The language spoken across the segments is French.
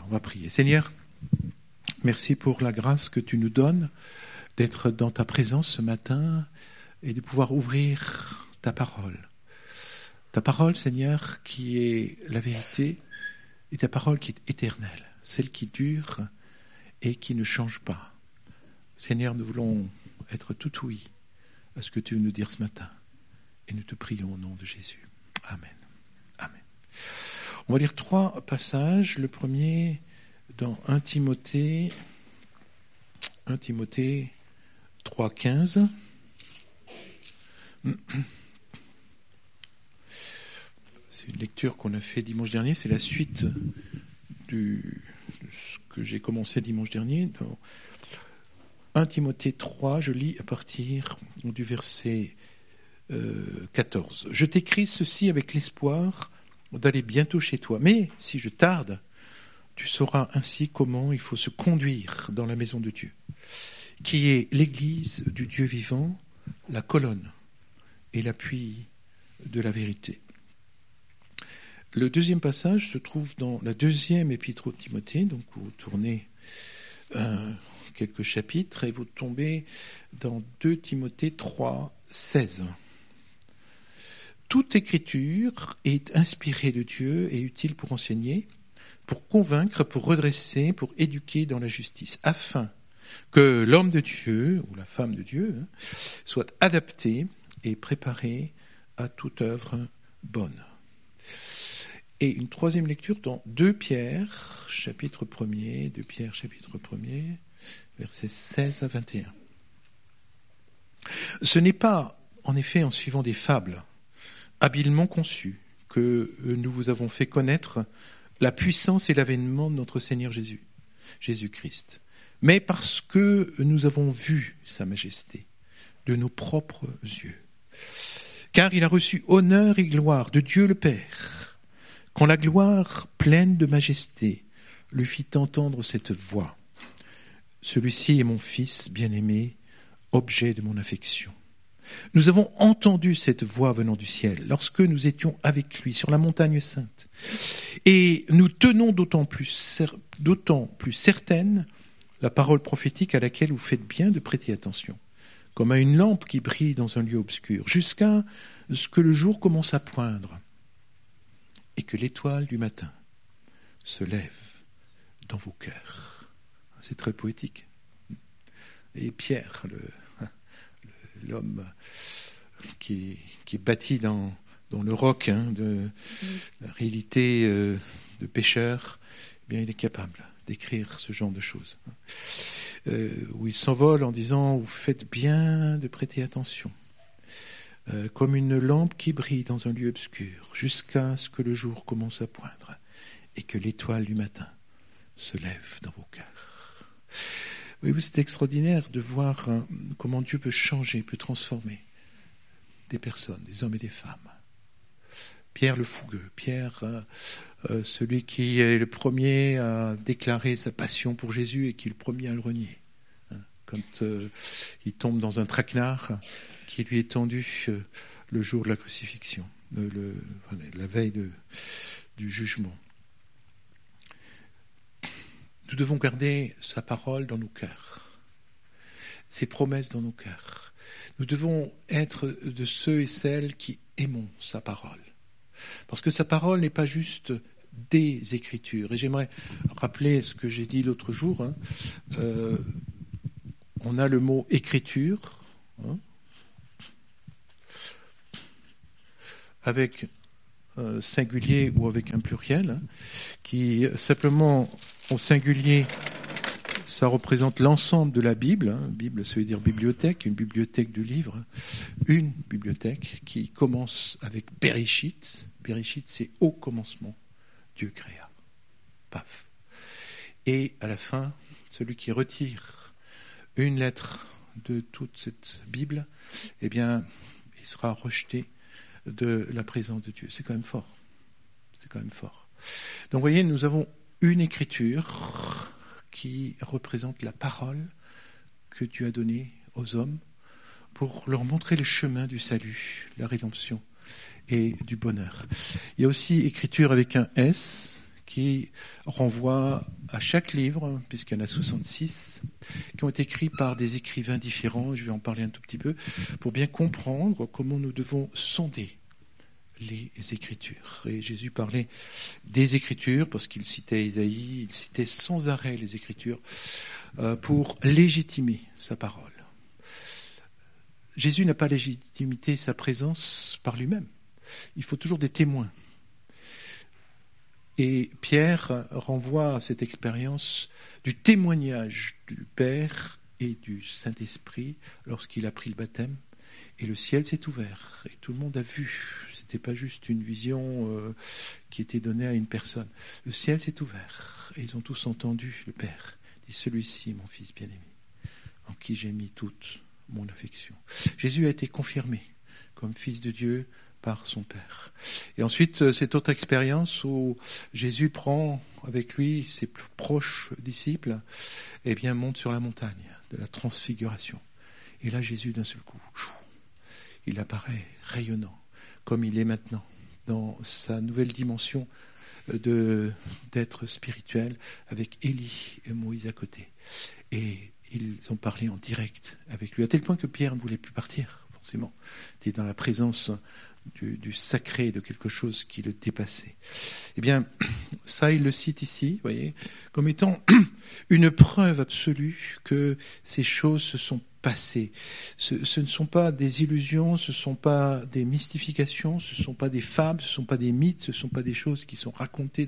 On va prier. Seigneur, merci pour la grâce que tu nous donnes d'être dans ta présence ce matin et de pouvoir ouvrir ta parole. Ta parole, Seigneur, qui est la vérité, et ta parole qui est éternelle, celle qui dure et qui ne change pas. Seigneur, nous voulons être tout oui à ce que tu veux nous dire ce matin. Et nous te prions au nom de Jésus. Amen. Amen. On va lire 3 passages. Le premier dans 1 Timothée 3,15. C'est une lecture qu'on a fait dimanche dernier. C'est la suite de ce que j'ai commencé dimanche dernier. Dans 1 Timothée 3, je lis à partir du verset 14. Je t'écris ceci avec l'espoir d'aller bientôt chez toi. Mais si je tarde, tu sauras ainsi comment il faut se conduire dans la maison de Dieu, qui est l'église du Dieu vivant, la colonne et l'appui de la vérité. Le deuxième passage se trouve dans la deuxième épître aux Timothée, donc vous tournez quelques chapitres et vous tombez dans 2 Timothée 3, 16. Toute écriture est inspirée de Dieu et utile pour enseigner, pour convaincre, pour redresser, pour éduquer dans la justice, afin que l'homme de Dieu, ou la femme de Dieu, soit adapté et préparé à toute œuvre bonne. Et une troisième lecture dans 2 Pierre, chapitre 1er, 2 Pierre, chapitre 1er, versets 16 à 21. Ce n'est pas, en effet, en suivant des fables habilement conçues que nous vous avons fait connaître la puissance et l'avènement de notre Seigneur Jésus-Christ, mais parce que nous avons vu sa majesté de nos propres yeux. Car il a reçu honneur et gloire de Dieu le Père, quand la gloire pleine de majesté lui fit entendre cette voix. Celui-ci est mon Fils bien-aimé, objet de mon affection. Nous avons entendu cette voix venant du ciel lorsque nous étions avec lui sur la montagne sainte. Et nous tenons d'autant plus certaine la parole prophétique à laquelle vous faites bien de prêter attention, comme à une lampe qui brille dans un lieu obscur, jusqu'à ce que le jour commence à poindre et que l'étoile du matin se lève dans vos cœurs. C'est très poétique. Et Pierre, l'homme qui est bâti dans le roc de la réalité de pécheur, eh bien, il est capable d'écrire ce genre de choses. Où il s'envole en disant « Vous faites bien de prêter attention ». Comme une lampe qui brille dans un lieu obscur, jusqu'à ce que le jour commence à poindre et que l'étoile du matin se lève dans vos cœurs. Oui, c'est extraordinaire de voir comment Dieu peut changer, peut transformer des personnes, des hommes et des femmes. Pierre le fougueux, Pierre, celui qui est le premier à déclarer sa passion pour Jésus et qui est le premier à le renier. Quand il tombe dans un traquenard qui lui est tendu le jour de la crucifixion, la veille du jugement. Nous devons garder sa parole dans nos cœurs, ses promesses dans nos cœurs. Nous devons être de ceux et celles qui aimons sa parole. Parce que sa parole n'est pas juste des Écritures. Et j'aimerais rappeler ce que j'ai dit l'autre jour. On a le mot écriture, avec un singulier ou avec un pluriel, qui simplement au singulier, ça représente l'ensemble de la Bible. Bible, ça veut dire bibliothèque, une bibliothèque de livres, une bibliothèque qui commence avec Bereshit. Bereshit, c'est au commencement, Dieu créa. Paf. Et à la fin, celui qui retire une lettre de toute cette Bible, eh bien, il sera rejeté de la présence de Dieu. C'est quand même fort. C'est quand même fort. Donc, vous voyez, nous avons une écriture qui représente la parole que Dieu a donnée aux hommes pour leur montrer le chemin du salut, la rédemption et du bonheur. Il y a aussi écriture avec un S qui renvoie à chaque livre, puisqu'il y en a 66, qui ont été écrits par des écrivains différents. Je vais en parler un tout petit peu, pour bien comprendre comment nous devons sonder les Écritures. Et Jésus parlait des Écritures, parce qu'il citait Isaïe, il citait sans arrêt les Écritures, pour légitimer sa parole. Jésus n'a pas légitimé sa présence par lui-même. Il faut toujours des témoins. Et Pierre renvoie à cette expérience du témoignage du Père et du Saint-Esprit lorsqu'il a pris le baptême. Et le ciel s'est ouvert. Et tout le monde a vu. Ce n'était pas juste une vision qui était donnée à une personne. Le ciel s'est ouvert. Et ils ont tous entendu le Père. Il dit, celui-ci, mon fils bien-aimé, en qui j'ai mis toute mon affection. Jésus a été confirmé comme fils de Dieu par son Père. Et ensuite, cette autre expérience où Jésus prend avec lui ses plus proches disciples, et bien monte sur la montagne de la transfiguration. Et là, Jésus, d'un seul coup, il apparaît rayonnant, comme il est maintenant, dans sa nouvelle dimension d'être spirituel, avec Élie et Moïse à côté. Et ils ont parlé en direct avec lui, à tel point que Pierre ne voulait plus partir, forcément. Il était dans la présence du sacré, de quelque chose qui le dépassait. Eh bien, ça, il le cite ici, vous voyez, comme étant une preuve absolue que ces choses se sont passées. Ce ne sont pas des illusions, ce ne sont pas des mystifications, ce ne sont pas des fables, ce ne sont pas des mythes, ce ne sont pas des choses qui sont racontées,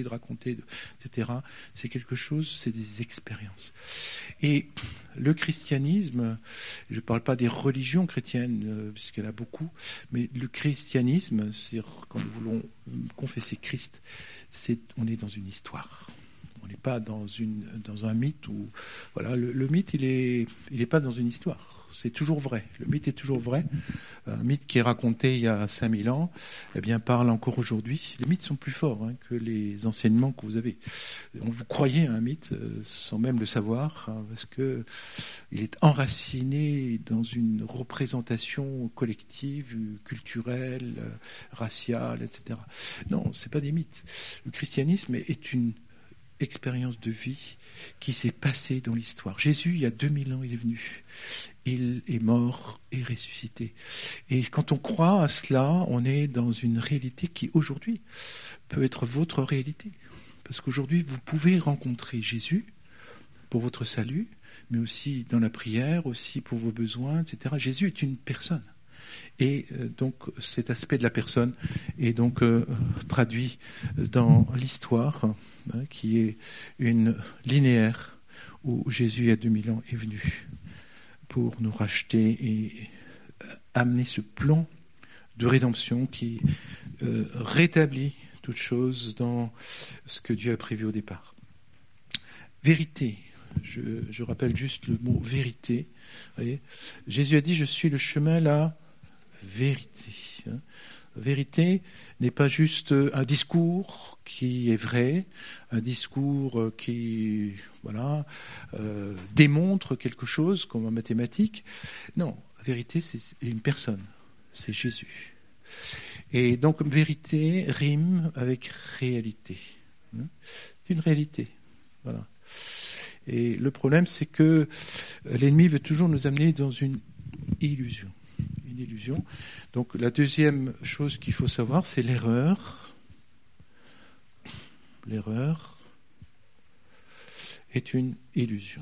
etc. C'est quelque chose, c'est des expériences. Et le christianisme, je ne parle pas des religions chrétiennes, puisqu'il y en a beaucoup, mais le christianisme, c'est-à-dire quand nous voulons confesser Christ, on est dans une histoire. On n'est pas dans un mythe où, voilà, le mythe, il est pas dans une histoire. C'est toujours vrai. Le mythe est toujours vrai. Un mythe qui est raconté il y a 5000 ans, eh bien, parle encore aujourd'hui. Les mythes sont plus forts que les enseignements que vous avez. Vous croyez à un mythe sans même le savoir, parce que il est enraciné dans une représentation collective, culturelle, raciale, etc. Non, c'est pas des mythes. Le christianisme est une expérience de vie qui s'est passée dans l'histoire. Jésus, il y a 2000 ans, il est venu. Il est mort et ressuscité. Et quand on croit à cela, on est dans une réalité qui, aujourd'hui, peut être votre réalité. Parce qu'aujourd'hui, vous pouvez rencontrer Jésus pour votre salut, mais aussi dans la prière, aussi pour vos besoins, etc. Jésus est une personne. Et donc cet aspect de la personne est donc traduit dans l'histoire, qui est une linéaire où Jésus, il y a 2000 ans, est venu pour nous racheter et amener ce plan de rédemption qui rétablit toute chose dans ce que Dieu a prévu au départ. Vérité. Je rappelle juste le mot vérité. Vous voyez, Jésus a dit, je suis le chemin, la vérité. Vérité n'est pas juste un discours qui est vrai, un discours qui démontre quelque chose comme en mathématiques. Non, la vérité, c'est une personne, c'est Jésus. Et donc, vérité rime avec réalité. C'est une réalité. Voilà. Et le problème, c'est que l'ennemi veut toujours nous amener dans une illusion. Une illusion. Donc la deuxième chose qu'il faut savoir, c'est l'erreur. L'erreur est une illusion.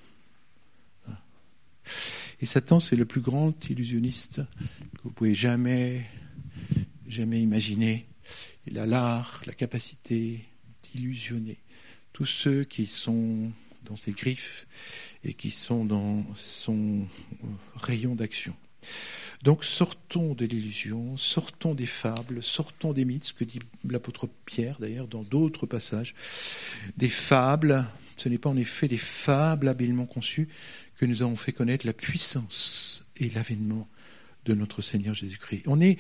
Et Satan, c'est le plus grand illusionniste que vous pouvez jamais imaginer. Il a l'art, la capacité d'illusionner tous ceux qui sont dans ses griffes et qui sont dans son rayon d'action. Donc sortons de l'illusion, sortons des fables, sortons des mythes, ce que dit l'apôtre Pierre d'ailleurs dans d'autres passages. Des fables, ce n'est pas en effet des fables habilement conçues que nous avons fait connaître la puissance et l'avènement de notre Seigneur Jésus-Christ. On est,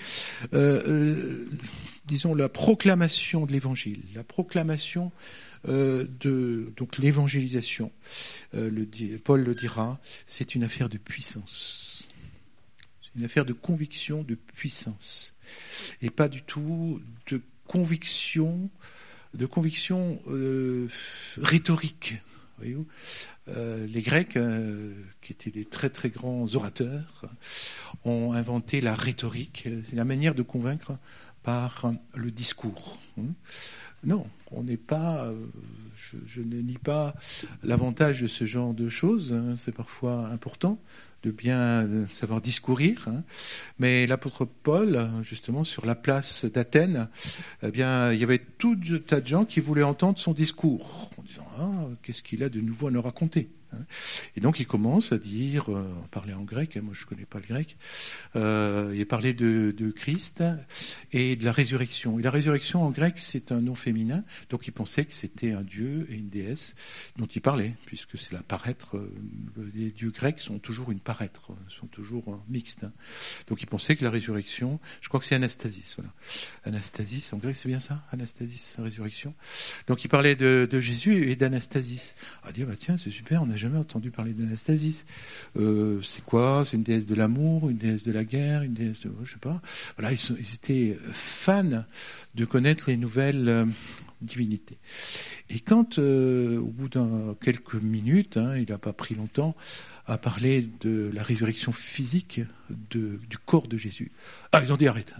disons, la proclamation de l'Évangile, la proclamation donc l'évangélisation. Paul le dira, c'est une affaire de puissance. C'est une affaire de conviction, de puissance. Et pas du tout de conviction de conviction rhétorique. Voyez-vous, les Grecs, qui étaient des très très grands orateurs, ont inventé la rhétorique, la manière de convaincre par le discours. Non, on n'est pas. Je ne nie pas l'avantage de ce genre de choses. C'est parfois important de bien savoir discourir. Mais l'apôtre Paul, justement, sur la place d'Athènes, eh bien, il y avait tout un tas de gens qui voulaient entendre son discours, en disant qu'est-ce qu'il a de nouveau à nous raconter. Et donc il commence à dire, parler en grec, moi je ne connais pas le grec, il parlait de Christ et de la résurrection. Et la résurrection en grec c'est un nom féminin, donc il pensait que c'était un dieu et une déesse dont il parlait, puisque c'est la paraître, les dieux grecs sont toujours une paraître, sont toujours mixtes. Donc il pensait que la résurrection, je crois que c'est Anastasis, voilà. Anastasis en grec c'est bien ça, Anastasis, résurrection. Donc il parlait de Jésus et d'Anastasis. On a dit tiens c'est super, on n'a jamais entendu parler d'Anastasis. C'est quoi? C'est une déesse de l'amour, une déesse de la guerre, une déesse de... je sais pas. Voilà, ils étaient fans de connaître les nouvelles divinités. Et quand, au bout de quelques minutes, il n'a pas pris longtemps, à parler de la résurrection physique du corps de Jésus. Ils ont dit arrête.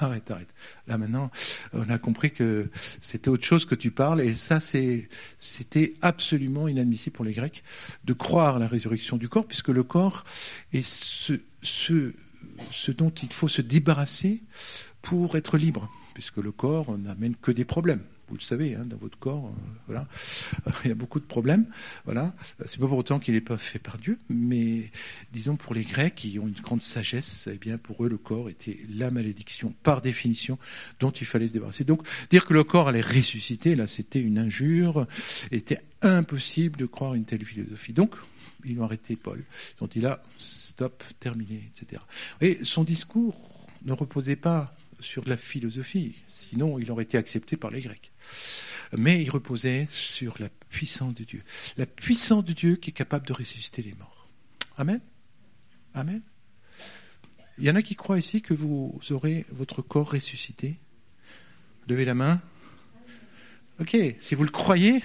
Là maintenant, on a compris que c'était autre chose que tu parles, et ça c'était absolument inadmissible pour les Grecs de croire à la résurrection du corps, puisque le corps est ce dont il faut se débarrasser pour être libre, puisque le corps n'amène que des problèmes. Vous le savez, dans votre corps, voilà, il y a beaucoup de problèmes. Voilà, c'est pas pour autant qu'il n'est pas fait par Dieu, mais disons pour les Grecs qui ont une grande sagesse, eh bien pour eux le corps était la malédiction par définition dont il fallait se débarrasser. Donc dire que le corps allait ressusciter, là, c'était une injure, était impossible de croire une telle philosophie. Donc ils ont arrêté Paul. Ils ont dit là, stop, terminé, etc. Et son discours ne reposait pas sur de la philosophie, sinon il aurait été accepté par les Grecs. Mais il reposait sur la puissance de Dieu. La puissance de Dieu qui est capable de ressusciter les morts. Amen. Amen. Il y en a qui croient ici que vous aurez votre corps ressuscité. Levez la main. Ok, si vous le croyez,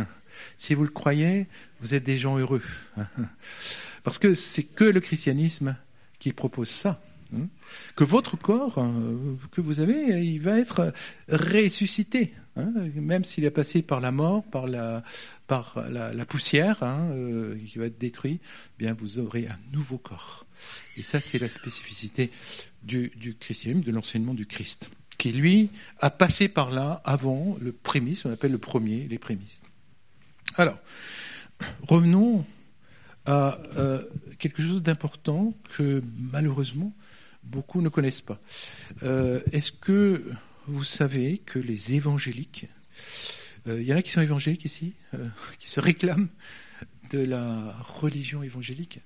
vous êtes des gens heureux. Parce que c'est que le christianisme qui propose ça. Que votre corps que vous avez, il va être ressuscité, même s'il est passé par la mort, par la poussière, qui va être détruit, bien vous aurez un nouveau corps. Et ça, c'est la spécificité du christianisme, de l'enseignement du Christ, qui lui a passé par là avant le prémisse, on appelle le premier, les prémices. Alors, revenons à quelque chose d'important que malheureusement beaucoup ne connaissent pas. Est-ce que vous savez que les évangéliques, il y en a qui sont évangéliques ici, qui se réclament de la religion évangélique,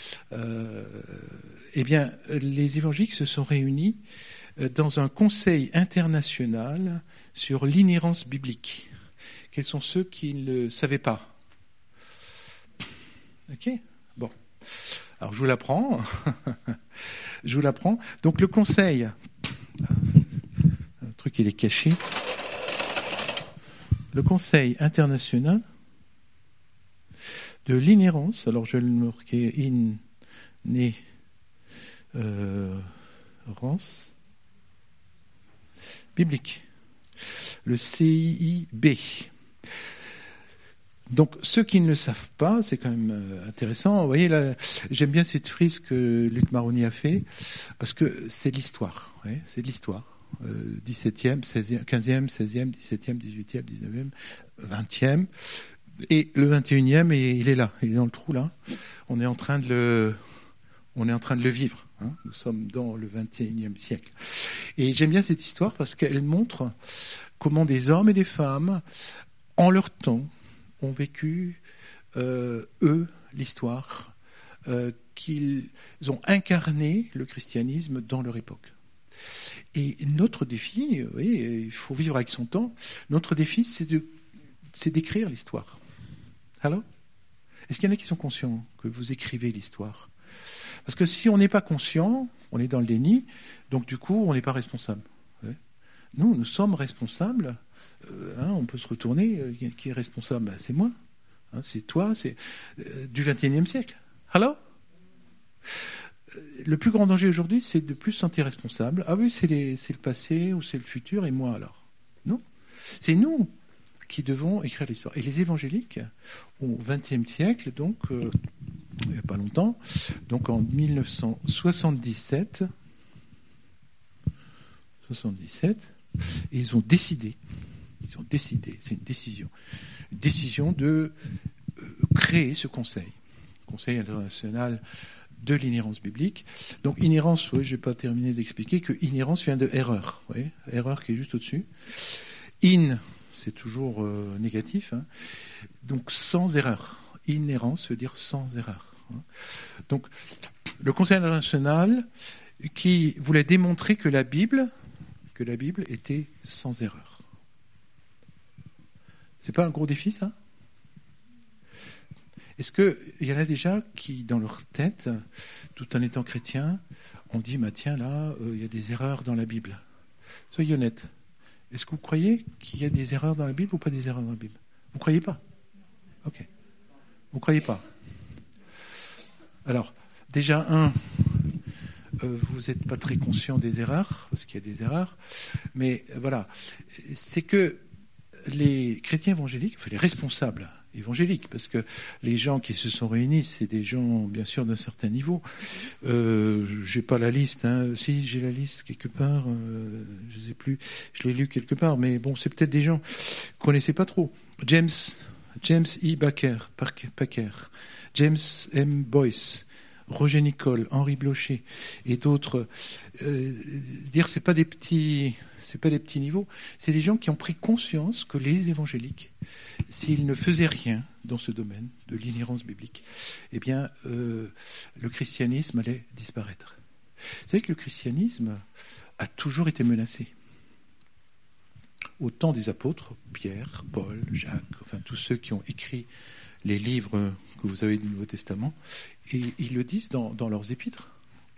eh bien, les évangéliques se sont réunis dans un conseil international sur l'inhérence biblique. Quels sont ceux qui ne le savaient pas? Ok, bon. Alors je vous l'apprends. Donc le conseil, un truc il est caché. Le conseil international de l'inhérence, alors je vais le marquer inhérence biblique. Le CIIB. Donc, ceux qui ne le savent pas, c'est quand même intéressant. Vous voyez, là, j'aime bien cette frise que Luc Maroni a fait, parce que c'est de l'histoire. Ouais, c'est de l'histoire. 17e, 16e, 15e, 16e, 17e, 18e, 19e, 20e. Et le 21e, il est là, il est dans le trou, là. On est en train de le vivre. Nous sommes dans le 21e siècle. Et j'aime bien cette histoire parce qu'elle montre comment des hommes et des femmes, en leur temps, ont vécu, eux, l'histoire, qu'ils ont incarné le christianisme dans leur époque. Et notre défi, vous voyez, il faut vivre avec son temps, notre défi, c'est d'écrire l'histoire. Alors, est-ce qu'il y en a qui sont conscients que vous écrivez l'histoire? Parce que si on n'est pas conscient, on est dans le déni, donc du coup, on n'est pas responsable. Nous sommes responsables On peut se retourner. Qui est responsable? C'est moi. C'est toi. C'est du XXIe siècle. Alors, le plus grand danger aujourd'hui, c'est de plus se sentir responsable. Ah oui, c'est le passé ou c'est le futur, et moi alors? Non. C'est nous qui devons écrire l'histoire. Et les évangéliques, au XXe siècle, donc, il n'y a pas longtemps, donc en 1977, ils ont décidé, c'est une décision de créer ce conseil international de l'inhérence biblique. Donc inhérence, je n'ai pas terminé d'expliquer que inhérence vient de erreur, erreur qui est juste au-dessus. C'est toujours négatif, donc sans erreur. Inhérence veut dire sans erreur. Donc le Conseil international qui voulait démontrer que la Bible était sans erreur. C'est pas un gros défi, ça? Est-ce qu'il y en a déjà qui, dans leur tête, tout en étant chrétien, ont dit, tiens, là, il y a des erreurs dans la Bible? Soyez honnête. Est-ce que vous croyez qu'il y a des erreurs dans la Bible ou pas des erreurs dans la Bible? Vous ne croyez pas? Ok. Vous ne croyez pas? Alors, déjà, vous n'êtes pas très conscient des erreurs, parce qu'il y a des erreurs, mais voilà, c'est que les chrétiens évangéliques, les responsables évangéliques, parce que les gens qui se sont réunis, c'est des gens, bien sûr, d'un certain niveau. J'ai pas la liste, si j'ai la liste quelque part, je sais plus, je l'ai lu quelque part, mais bon, c'est peut-être des gens que vous connaissez pas trop. James E. Packer, James M. Boyce, Roger Nicole, Henri Blocher et d'autres. C'est pas des petits niveaux, c'est des gens qui ont pris conscience que les évangéliques, s'ils ne faisaient rien dans ce domaine de l'inhérence biblique, eh bien, le christianisme allait disparaître. Vous savez que le christianisme a toujours été menacé. Au temps des apôtres, Pierre, Paul, Jacques, enfin tous ceux qui ont écrit les livres que vous avez du Nouveau Testament, et ils le disent dans leurs épîtres.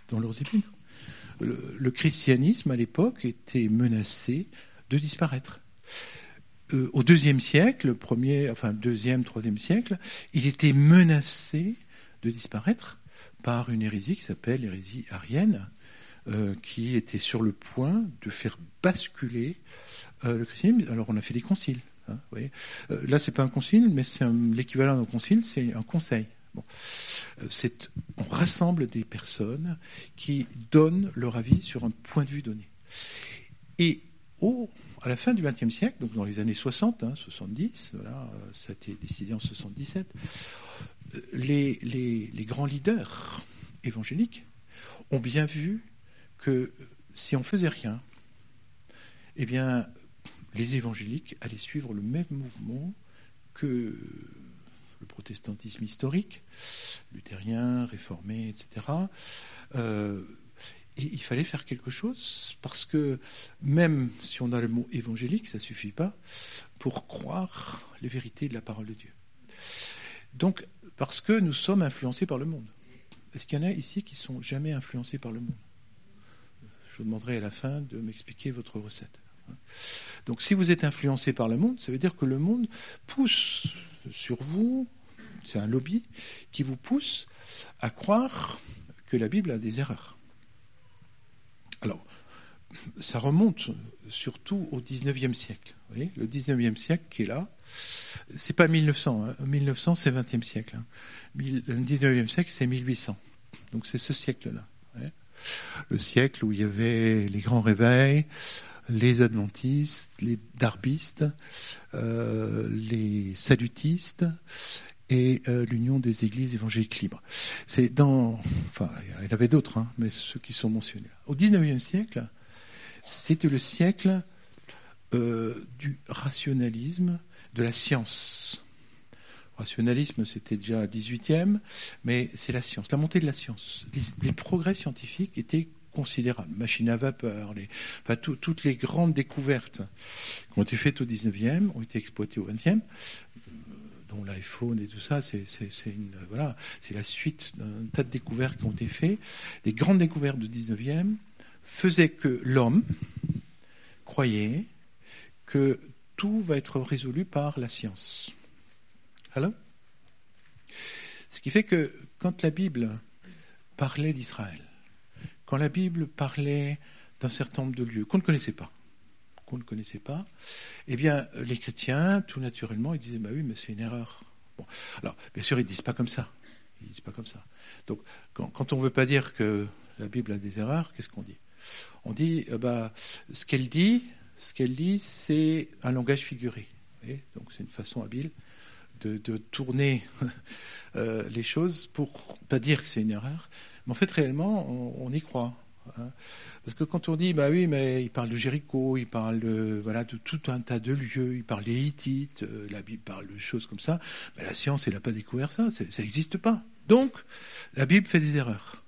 Le christianisme, à l'époque, était menacé de disparaître. Au IIe siècle, deuxième, troisième siècle, il était menacé de disparaître par une hérésie qui s'appelle l'hérésie arienne, qui était sur le point de faire basculer le christianisme. Alors on a fait des conciles. Vous voyez. Là, c'est pas un concile, mais c'est l'équivalent d'un concile, c'est un conseil. Bon. On rassemble des personnes qui donnent leur avis sur un point de vue donné. Et à la fin du XXe siècle, donc dans les années 60, 70, voilà, ça a été décidé en 77, les grands leaders évangéliques ont bien vu que si on faisait rien, eh bien, les évangéliques allaient suivre le même mouvement que le protestantisme historique, luthérien, réformé, etc. Et il fallait faire quelque chose, parce que même si on a le mot évangélique, ça ne suffit pas pour croire les vérités de la parole de Dieu. Donc, parce que nous sommes influencés par le monde. Est-ce qu'il y en a ici qui ne sont jamais influencés par le monde? Je vous demanderai à la fin de m'expliquer votre recette. Donc, si vous êtes influencé par le monde, ça veut dire que le monde pousse sur vous, c'est un lobby qui vous pousse à croire que la Bible a des erreurs. Alors, ça remonte surtout au XIXe siècle. Vous voyez, le XIXe siècle qui est là, c'est pas 1900. 1900, c'est le XXe siècle. Le XIXe siècle, c'est 1800. Donc c'est ce siècle-là. Le siècle où il y avait les grands réveils, les adventistes, les darbistes, les salutistes et l'Union des églises évangéliques libres. Il y en avait d'autres, mais ceux qui sont mentionnés. Au XIXe siècle, c'était le siècle du rationalisme, de la science. Le rationalisme, c'était déjà le XVIIIe, mais c'est la science, la montée de la science. Les progrès scientifiques étaient considérables. Machines à vapeur, toutes les grandes découvertes qui ont été faites au XIXe ont été exploitées au XXe, dont l'iPhone et tout ça, c'est la suite d'un tas de découvertes qui ont été faites. Les grandes découvertes du XIXe faisaient que l'homme croyait que tout va être résolu par la science. Alors, ce qui fait que quand la Bible parlait d'Israël, quand la Bible parlait d'un certain nombre de lieux qu'on ne connaissait pas, eh bien, les chrétiens, tout naturellement, ils disaient, bah oui, mais c'est une erreur. Bon. Alors, bien sûr, ils ne disent pas comme ça. Donc, quand on ne veut pas dire que la Bible a des erreurs, qu'est-ce qu'on dit ? On dit, ce qu'elle dit, c'est un langage figuré. Donc, c'est une façon habile de tourner les choses pour pas dire que c'est une erreur. Mais en fait, réellement, on y croit. Parce que quand on dit, bah oui, mais il parle de Jéricho, il parle de tout un tas de lieux, il parle des Hittites, la Bible parle de choses comme ça, mais la science, elle n'a pas découvert ça, ça n'existe pas. Donc, la Bible fait des erreurs.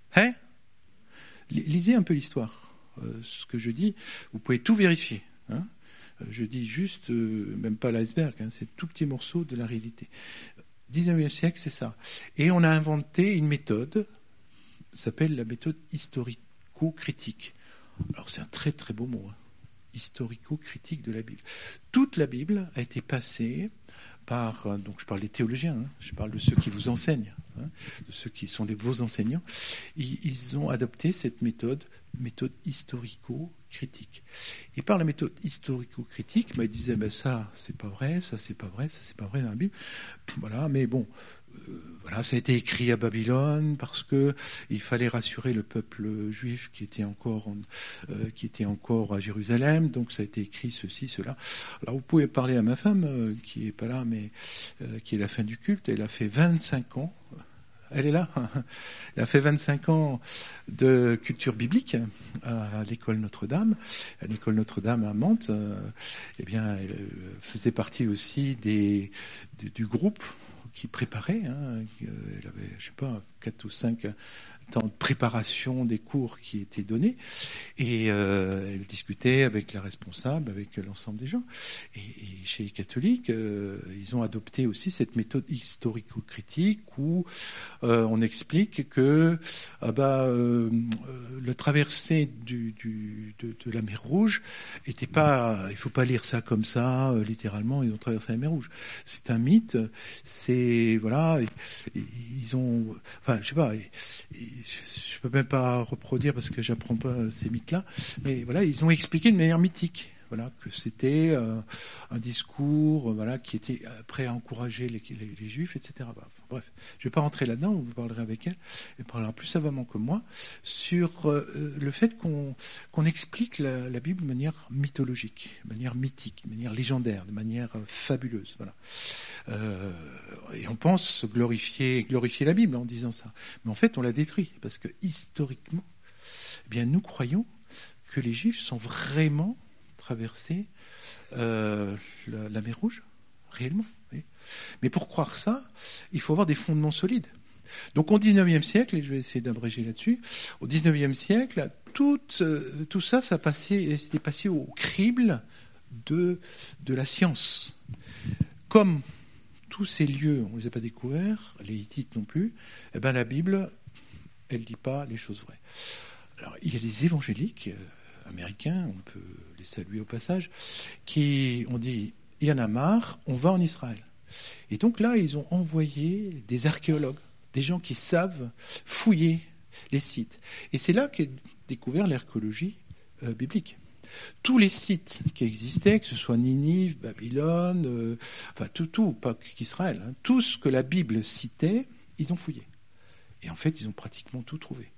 Lisez un peu l'histoire. Ce que je dis, vous pouvez tout vérifier. Je dis juste, même pas l'iceberg, c'est tout petit morceau de la réalité. 19e siècle, c'est ça. Et on a inventé une méthode, s'appelle la méthode historico-critique. Alors c'est un très très beau mot, historico-critique de la Bible. Toute la Bible a été passée par, donc je parle des théologiens, je parle de ceux qui vous enseignent, de ceux qui sont vos enseignants, ils ont adopté cette méthode historico-critique. Et par la méthode historico-critique, ils disaient, ça c'est pas vrai, ça c'est pas vrai, ça c'est pas vrai dans la Bible. Voilà, mais bon, ça a été écrit à Babylone parce que il fallait rassurer le peuple juif qui était encore à Jérusalem, donc ça a été écrit ceci, cela. Alors vous pouvez parler à ma femme qui est pas là, mais qui est la fin du culte. Elle a fait 25 ans. Elle est là. Elle a fait 25 ans de culture biblique à l'école Notre-Dame. À l'école Notre-Dame à Mantes, elle faisait partie aussi du groupe qui préparait. Elle avait, 4 ou 5 temps de préparation des cours qui étaient donnés. Et elle discutait avec la responsable, avec l'ensemble des gens. Et chez les catholiques, ils ont adopté aussi cette méthode historico-critique où on explique que la traversée de la mer Rouge était pas... Il ne faut pas lire ça comme ça, littéralement, ils ont traversé la mer Rouge. C'est un mythe, c'est... Voilà, ils ont... Enfin, je sais pas... Je ne peux même pas reproduire parce que j'apprends pas ces mythes-là, mais voilà, ils ont expliqué de manière mythique, que c'était un discours, qui était prêt à encourager les Juifs, etc. Bref, je ne vais pas rentrer là-dedans. Vous parlerez avec elle, elle parlera plus savamment que moi sur le fait qu'on explique la Bible de manière mythologique, de manière mythique, de manière légendaire, de manière fabuleuse. Voilà. Et on pense glorifier la Bible en disant ça. Mais en fait, on la détruit, parce que historiquement, nous croyons que les Juifs sont vraiment traversés la mer Rouge, réellement. Oui. Mais pour croire ça, il faut avoir des fondements solides. Donc au XIXe siècle, et je vais essayer d'abréger là-dessus, au XIXe siècle, tout ça, c'était passé au crible de la science. Comme tous ces lieux, on ne les a pas découverts, les Hittites non plus, la Bible, elle ne dit pas les choses vraies. Alors, il y a des évangéliques américains, on peut les saluer au passage, qui ont dit, il y en a marre, on va en Israël. Et donc là, ils ont envoyé des archéologues, des gens qui savent fouiller les sites. Et c'est là qu'est découvert l'archéologie biblique. Tous les sites qui existaient, que ce soit Ninive, Babylone, tout, pas qu'Israël, tout ce que la Bible citait, ils ont fouillé. Et en fait, ils ont pratiquement tout trouvé.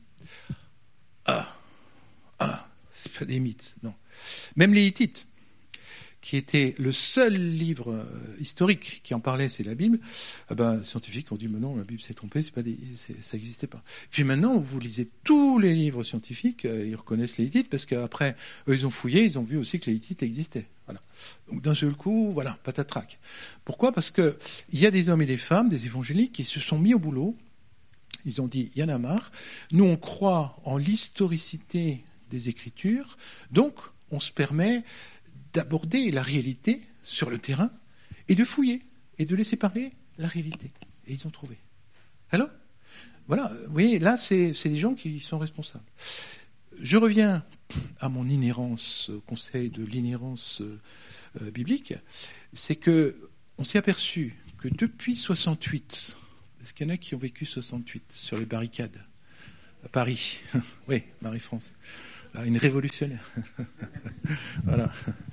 C'est pas des mythes, non. Même les Hittites, qui était le seul livre historique qui en parlait, c'est la Bible. Les scientifiques ont dit, mais non, la Bible s'est trompée, ça n'existait pas. Puis maintenant, vous lisez tous les livres scientifiques, ils reconnaissent les Hittites, parce qu'après, eux, ils ont fouillé, ils ont vu aussi que les Hittites existaient. Voilà. Donc d'un seul coup, voilà, patatrac. Pourquoi ? Parce qu'il y a des hommes et des femmes, des évangéliques, qui se sont mis au boulot. Ils ont dit, il y en a marre. Nous, on croit en l'historicité des Écritures, donc on se permet d'aborder la réalité sur le terrain et de fouiller et de laisser parler la réalité. Et ils ont trouvé. Alors, voilà, vous voyez, là, c'est des gens qui sont responsables. Je reviens à mon inhérence, au conseil de l'inhérence biblique, c'est qu'on s'est aperçu que depuis 68, est-ce qu'il y en a qui ont vécu 68 sur les barricades à Paris? Oui, Marie-France. Une révolutionnaire. Voilà.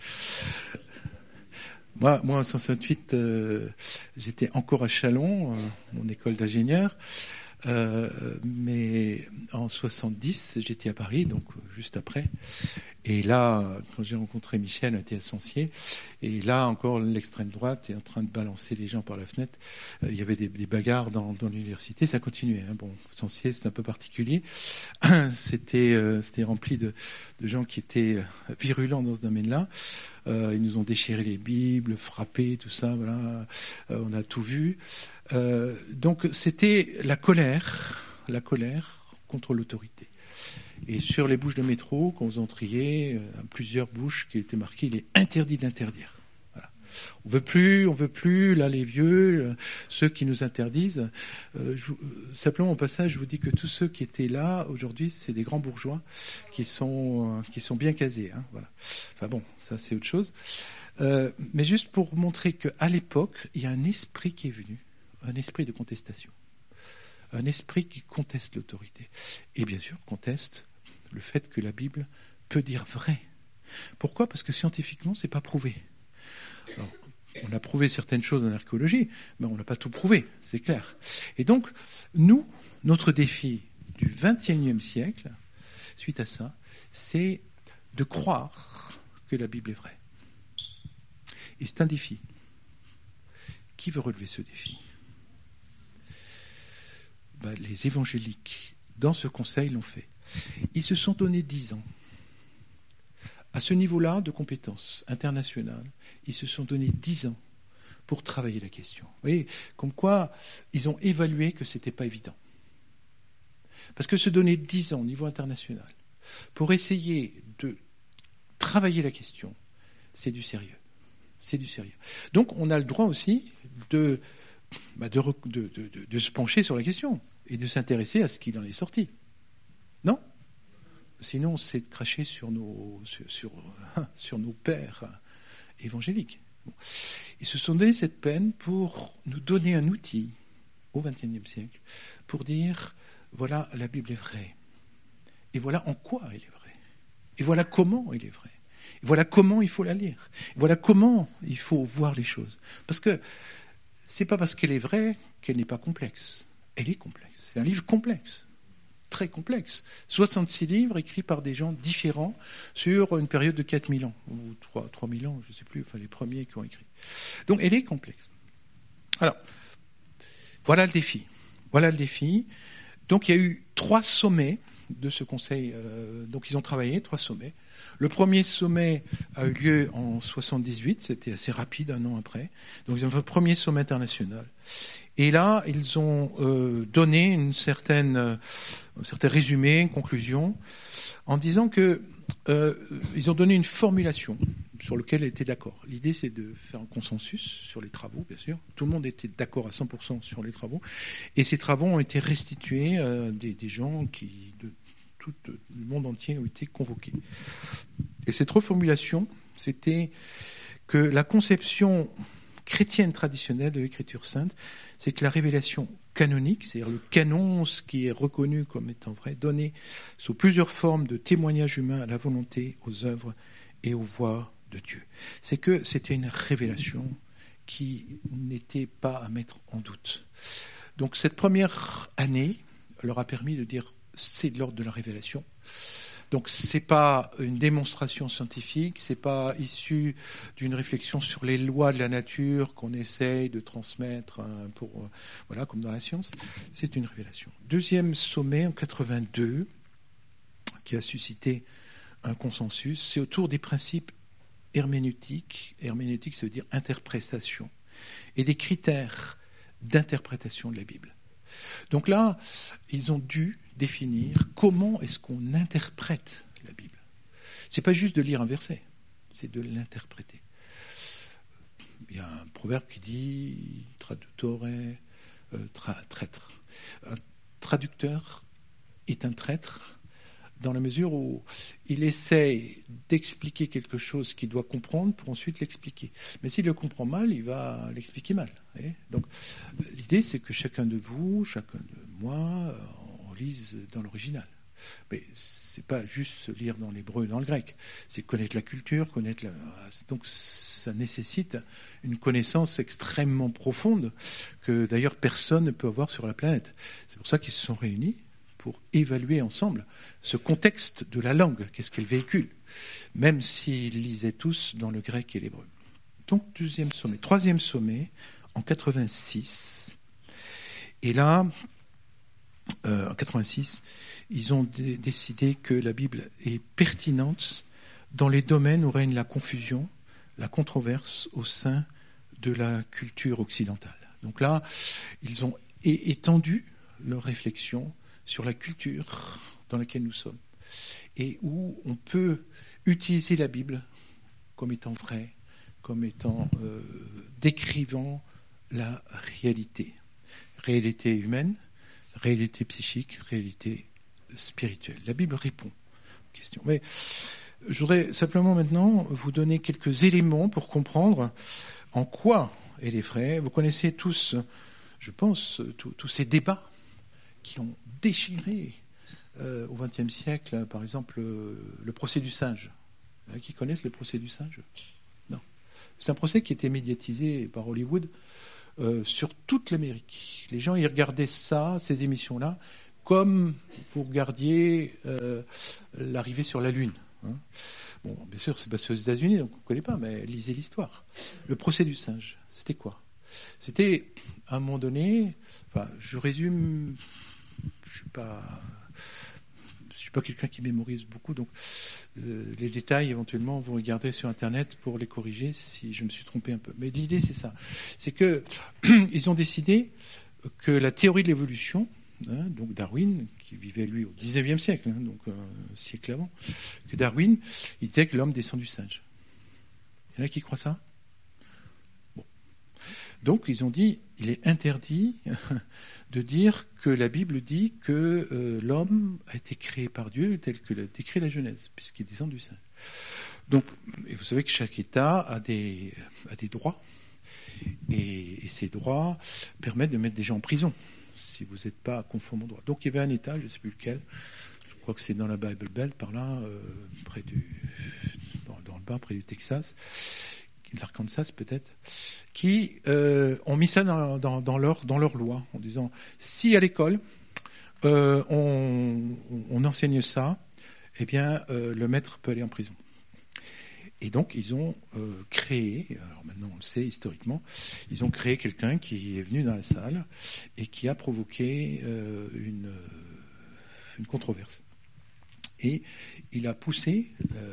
Moi, en 68, j'étais encore à Châlons, mon école d'ingénieur. Mais en 70, j'étais à Paris, donc juste après. Et là, quand j'ai rencontré Michel, on était à Sancier. Et là, encore, l'extrême droite est en train de balancer les gens par la fenêtre. Il y avait des bagarres dans l'université. Ça continuait. Hein. Bon, Sancier, c'est un peu particulier. C'était rempli de gens qui étaient virulents dans ce domaine-là. Ils nous ont déchiré les Bibles, frappé, tout ça. Voilà. On a tout vu. Donc, c'était la colère contre l'autorité. Et sur les bouches de métro, quand vous entriez, plusieurs bouches qui étaient marquées, il est interdit d'interdire. Voilà. On veut plus, là, les vieux, ceux qui nous interdisent. Simplement, au passage, je vous dis que tous ceux qui étaient là, aujourd'hui, c'est des grands bourgeois qui sont bien casés. Hein, voilà. Enfin bon, ça, c'est autre chose. Mais juste pour montrer qu'à l'époque, il y a un esprit qui est venu, un esprit de contestation. Un esprit qui conteste l'autorité. Et bien sûr, conteste le fait que la Bible peut dire vrai. Pourquoi ? Parce que scientifiquement, ce n'est pas prouvé. Alors, on a prouvé certaines choses en archéologie, mais on n'a pas tout prouvé, c'est clair. Et donc, nous, notre défi du XXIe siècle, suite à ça, c'est de croire que la Bible est vraie. Et c'est un défi. Qui veut relever ce défi ? Les évangéliques, dans ce conseil, l'ont fait. Ils se sont donné 10 ans. À ce niveau-là de compétences internationales, ils se sont donné 10 ans pour travailler la question. Vous voyez, comme quoi, ils ont évalué que ce n'était pas évident. Parce que se donner 10 ans au niveau international pour essayer de travailler la question, c'est du sérieux. C'est du sérieux. Donc, on a le droit aussi de se pencher sur la question et de s'intéresser à ce qu'il en est sorti. Non ? Sinon, c'est de cracher sur nos pères évangéliques. Ils se sont donné cette peine pour nous donner un outil au XXIe siècle pour dire, voilà, la Bible est vraie. Et voilà en quoi elle est vraie. Et voilà comment elle est vraie. Et voilà comment il faut la lire. Et voilà comment il faut voir les choses. Parce que c'est pas parce qu'elle est vraie qu'elle n'est pas complexe. Elle est complexe. C'est un livre complexe, très complexe. 66 livres écrits par des gens différents sur une période de 4000 ans, ou 3000 ans, je ne sais plus, enfin les premiers qui ont écrit. Donc elle est complexe. Alors, voilà le défi. Voilà le défi. Donc il y a eu 3 sommets de ce conseil. Donc ils ont travaillé, 3 sommets. Le premier sommet a eu lieu en 78, c'était assez rapide, un an après. Donc ils ont fait le premier sommet international. Et là, ils ont donné un certain résumé, une conclusion, en disant que ils ont donné une formulation sur laquelle ils étaient d'accord. L'idée, c'est de faire un consensus sur les travaux, bien sûr. Tout le monde était d'accord à 100% sur les travaux. Et ces travaux ont été restitués à des gens qui, de tout le monde entier, ont été convoqués. Et cette reformulation, c'était que la conception chrétienne traditionnelle de l'Écriture sainte, c'est que la révélation canonique, c'est-à-dire le canon, ce qui est reconnu comme étant vrai, donné sous plusieurs formes de témoignage humain à la volonté, aux œuvres et aux voies de Dieu. C'est que c'était une révélation qui n'était pas à mettre en doute. Donc cette première année leur a permis de dire c'est de l'ordre de la révélation. Donc ce n'est pas une démonstration scientifique, ce n'est pas issu d'une réflexion sur les lois de la nature qu'on essaye de transmettre voilà, comme dans la science. C'est une révélation. Deuxième sommet en 82, qui a suscité un consensus, c'est autour des principes herméneutiques. Herméneutique, ça veut dire interprétation. Et des critères d'interprétation de la Bible. Donc là, ils ont dû définir comment est-ce qu'on interprète la Bible. Ce n'est pas juste de lire un verset, c'est de l'interpréter. Il y a un proverbe qui dit « traductore traître ». Un traducteur est un traître dans la mesure où il essaie d'expliquer quelque chose qu'il doit comprendre pour ensuite l'expliquer. Mais s'il le comprend mal, il va l'expliquer mal. Donc, l'idée, c'est que chacun de vous, chacun de moi, on lise dans l'original. Mais c'est pas juste lire dans l'hébreu et dans le grec, c'est connaître la culture, donc ça nécessite une connaissance extrêmement profonde que d'ailleurs personne ne peut avoir sur la planète. C'est pour ça qu'ils se sont réunis pour évaluer ensemble ce contexte de la langue, qu'est-ce qu'elle véhicule, même s'ils lisaient tous dans le grec et l'hébreu. Donc deuxième sommet. Troisième sommet, en 86. Et là, en 86, ils ont décidé que la Bible est pertinente dans les domaines où règne la confusion, la controverse au sein de la culture occidentale. Donc là, ils ont étendu leur réflexion sur la culture dans laquelle nous sommes et où on peut utiliser la Bible comme étant vraie, comme étant décrivant la réalité. Réalité humaine, réalité psychique, réalité spirituelle. La Bible répond aux questions. Mais je voudrais simplement maintenant vous donner quelques éléments pour comprendre en quoi elle est vraie. Vous connaissez tous, je pense, tous ces débats qui ont déchiré au XXe siècle, par exemple, le procès du singe. Qui connaissent le procès du singe ? Non. C'est un procès qui était médiatisé par Hollywood sur toute l'Amérique. Les gens y regardaient ça, ces émissions-là, comme vous regardiez l'arrivée sur la Lune. Hein. Bon, bien sûr, c'est passé aux États-Unis, donc on ne connaît pas, mais lisez l'histoire. Le procès du singe, c'était quoi ? C'était, à un moment donné, enfin, je résume, je suis pas quelqu'un qui mémorise beaucoup, donc les détails, éventuellement, vous regardez sur Internet pour les corriger si je me suis trompé un peu. Mais l'idée, c'est ça. C'est qu'ils ont décidé que la théorie de l'évolution, donc Darwin, qui vivait, lui, au XIXe siècle, donc un siècle avant, que Darwin, il disait que l'homme descend du singe. Il y en a qui croient ça ? Bon. Donc, ils ont dit, il est interdit de dire que la Bible dit que l'homme a été créé par Dieu tel que l'a décrit la Genèse, puisqu'il descend du singe. Donc, et vous savez que chaque État a des droits, et ces droits permettent de mettre des gens en prison, si vous n'êtes pas conforme au droit. Donc, il y avait un État, je ne sais plus lequel, je crois que c'est dans la Bible Belt, par là, dans le bas, près du Texas, de l'Arkansas peut-être, qui ont mis ça dans leur loi, en disant, si à l'école, on enseigne ça, eh bien, le maître peut aller en prison. Et donc, ils ont créé, alors maintenant on le sait historiquement, ils ont créé quelqu'un qui est venu dans la salle et qui a provoqué une controverse. Et il a poussé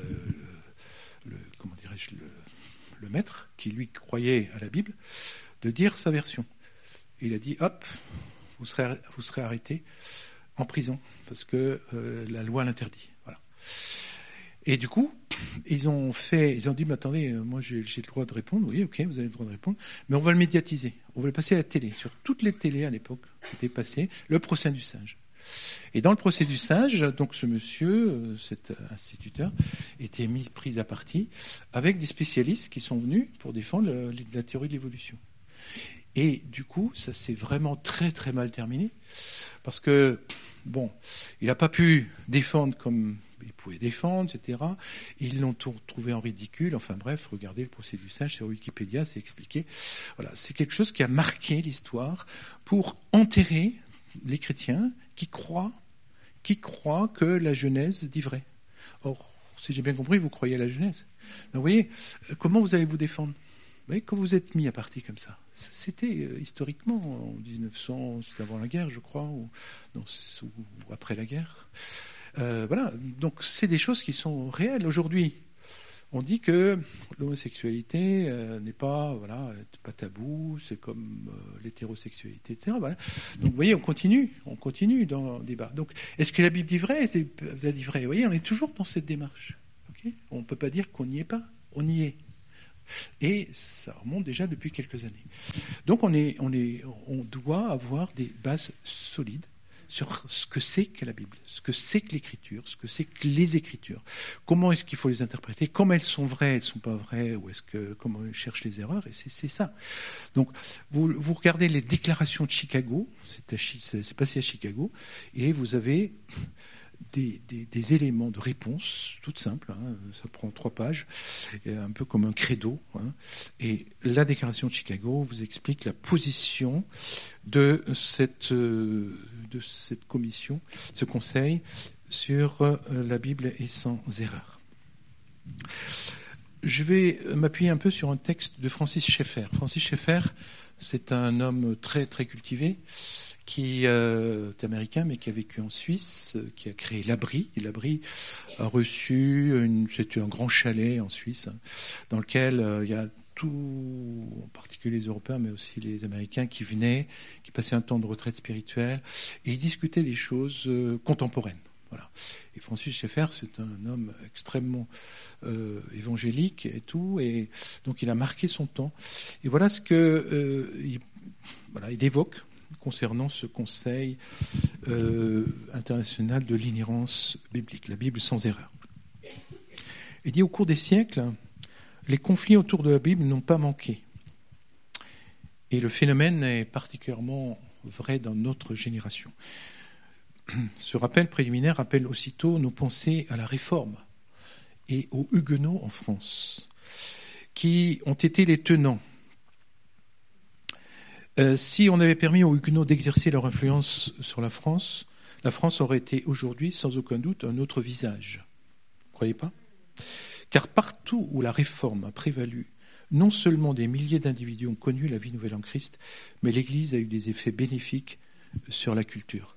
le maître, qui lui croyait à la Bible, de dire sa version. Et il a dit, hop, vous serez arrêté en prison, parce que la loi l'interdit. Voilà. Et du coup, ils ont dit, mais attendez, moi j'ai le droit de répondre. Oui, ok, vous avez le droit de répondre, mais on va le médiatiser. On va le passer à la télé. Sur toutes les télés à l'époque, c'était passé le procès du singe. Et dans le procès du singe, donc ce monsieur, cet instituteur, était pris à partie avec des spécialistes qui sont venus pour défendre la théorie de l'évolution. Et du coup, ça s'est vraiment très très mal terminé, parce que, bon, il n'a pas pu défendre comme il pouvait défendre, etc. Ils l'ont trouvé en ridicule. Enfin bref, regardez le procès du singe sur Wikipédia, c'est expliqué. Voilà, c'est quelque chose qui a marqué l'histoire pour enterrer les chrétiens qui croient que la Genèse dit vrai. Or, si j'ai bien compris, vous croyez à la Genèse. Donc, vous voyez, comment vous allez vous défendre ? Vous voyez, quand vous êtes mis à partie comme ça, c'était historiquement en 1900, c'était avant la guerre, je crois, ou après la guerre. Voilà, donc c'est des choses qui sont réelles. Aujourd'hui, on dit que l'homosexualité n'est pas tabou, c'est comme l'hétérosexualité, etc. Voilà. Donc vous voyez, on continue dans le débat. Donc est-ce que la Bible dit vrai ? Vous avez dit vrai. Vous voyez, on est toujours dans cette démarche. Okay ? On ne peut pas dire qu'on n'y est pas, on y est. Et ça remonte déjà depuis quelques années. Donc on doit avoir des bases solides sur ce que c'est que la Bible, ce que c'est que l'Écriture, ce que c'est que les Écritures. Comment est-ce qu'il faut les interpréter, comment elles sont vraies, elles ne sont pas vraies, ou comment ils cherchent les erreurs, et c'est ça. Donc, vous regardez les déclarations de Chicago, c'est passé à Chicago, et vous avez des éléments de réponse, toutes simples, ça prend 3 pages, un peu comme un credo. Et la déclaration de Chicago vous explique la position de cette commission, ce conseil, sur la Bible et sans erreur. Je vais m'appuyer un peu sur un texte de Francis Schaeffer. Francis Schaeffer, c'est un homme très, très cultivé, qui est américain, mais qui a vécu en Suisse, qui a créé l'Abri. Et l'Abri a reçu, c'était un grand chalet en Suisse, dans lequel il y a tout, en particulier les Européens, mais aussi les Américains, qui venaient, qui passaient un temps de retraite spirituelle, et ils discutaient des choses contemporaines. Voilà. Et Francis Schaeffer, c'est un homme extrêmement évangélique et tout, et donc il a marqué son temps. Et voilà ce que il évoque concernant ce conseil international de l'inhérence biblique, la Bible sans erreur. Il dit, au cours des siècles, les conflits autour de la Bible n'ont pas manqué. Et le phénomène est particulièrement vrai dans notre génération. Ce rappel préliminaire rappelle aussitôt nos pensées à la Réforme et aux Huguenots en France, qui ont été les tenants. Si on avait permis aux Huguenots d'exercer leur influence sur la France aurait été aujourd'hui, sans aucun doute, un autre visage. Vous ne croyez pas ? Car partout où la Réforme a prévalu, non seulement des milliers d'individus ont connu la vie nouvelle en Christ, mais l'Église a eu des effets bénéfiques sur la culture.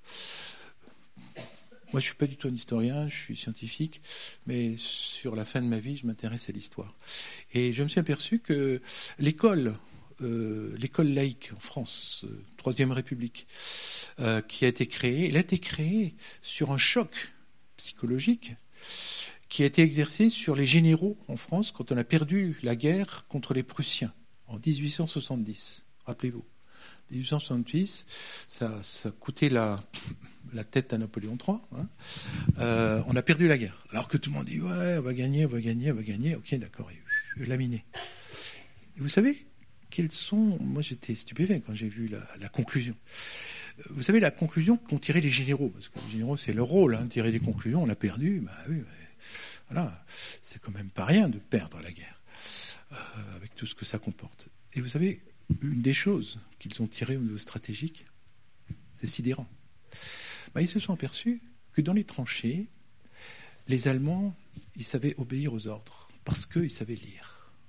Moi, je ne suis pas du tout un historien, je suis scientifique, mais sur la fin de ma vie, je m'intéresse à l'histoire. Et je me suis aperçu que l'école laïque en France, Troisième République, qui a été créée, elle a été créée sur un choc psychologique qui a été exercé sur les généraux en France quand on a perdu la guerre contre les Prussiens en 1870. Rappelez-vous, 1870, ça coûtait la tête à Napoléon III. On a perdu la guerre. Alors que tout le monde dit ouais, on va gagner. Ok, d'accord, laminé. Et vous savez quels sont... Moi, j'étais stupéfait quand j'ai vu la conclusion. Vous savez, la conclusion qu'ont tiré les généraux, parce que les généraux, c'est leur rôle, tirer des conclusions, on a perdu, oui, voilà, c'est quand même pas rien de perdre la guerre, avec tout ce que ça comporte. Et vous savez, une des choses qu'ils ont tirées au niveau stratégique, c'est sidérant. Ils se sont aperçus que dans les tranchées, les Allemands, ils savaient obéir aux ordres, parce qu'ils savaient lire.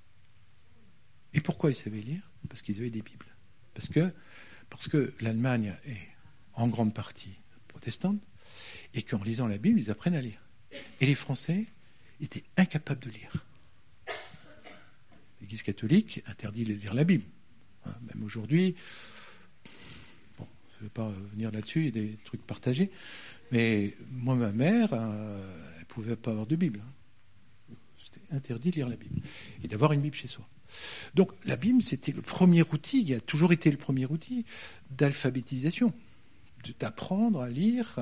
Et pourquoi ils savaient lire ? Parce qu'ils avaient des Bibles. Parce que l'Allemagne est en grande partie protestante, et qu'en lisant la Bible, ils apprennent à lire. Et les Français étaient incapables de lire. L'Église catholique interdit de lire la Bible. Même aujourd'hui, bon, je ne vais pas venir là-dessus, il y a des trucs partagés, mais moi, ma mère, elle ne pouvait pas avoir de Bible. C'était interdit de lire la Bible. Et d'avoir une Bible chez soi. Donc la Bible, c'était le premier outil, il a toujours été le premier outil d'alphabétisation, d'apprendre à lire.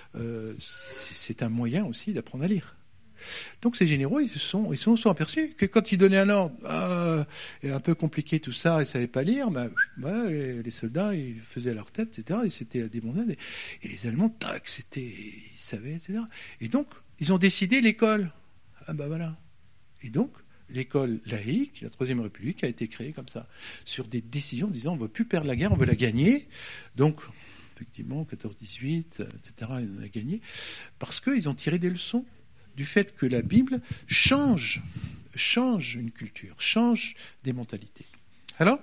C'est un moyen aussi d'apprendre à lire. Donc ces généraux, ils se sont aperçus que quand ils donnaient un ordre un peu compliqué tout ça, ils ne savaient pas lire, les soldats, ils faisaient leur tête, etc. Et c'était la débandade. Et les Allemands, tac, ils savaient, etc. Et donc, ils ont décidé l'école. Voilà. Et donc, l'école laïque, la Troisième République, a été créée comme ça, sur des décisions disant on ne veut plus perdre la guerre, on veut la gagner. Donc, effectivement, 14-18, etc., on a gagné, parce qu'ils ont tiré des leçons du fait que la Bible change une culture, change des mentalités. Alors,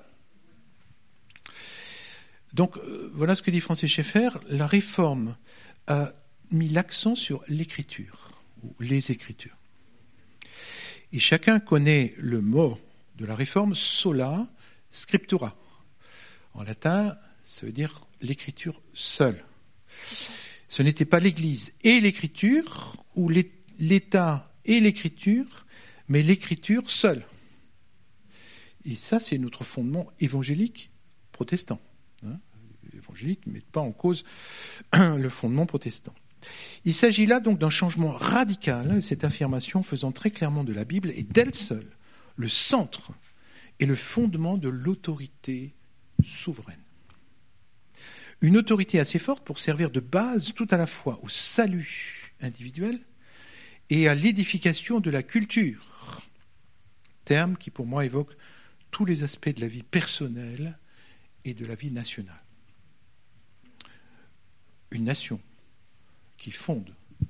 donc, voilà ce que dit Francis Schaeffer. La Réforme a mis l'accent sur l'écriture, ou les Écritures. Et chacun connaît le mot de la Réforme, sola scriptura. En latin, ça veut dire l'écriture seule. Ce n'était pas l'Église et l'écriture, ou l'État et l'écriture, mais l'écriture seule. Et ça, c'est notre fondement évangélique protestant. évangélique ne mettent pas en cause le fondement protestant. Il s'agit là donc d'un changement radical, cette affirmation faisant très clairement de la Bible et d'elle seule le centre et le fondement de l'autorité souveraine. Une autorité assez forte pour servir de base tout à la fois au salut individuel et à l'édification de la culture, terme qui pour moi évoque tous les aspects de la vie personnelle et de la vie nationale. Une nation qui fonde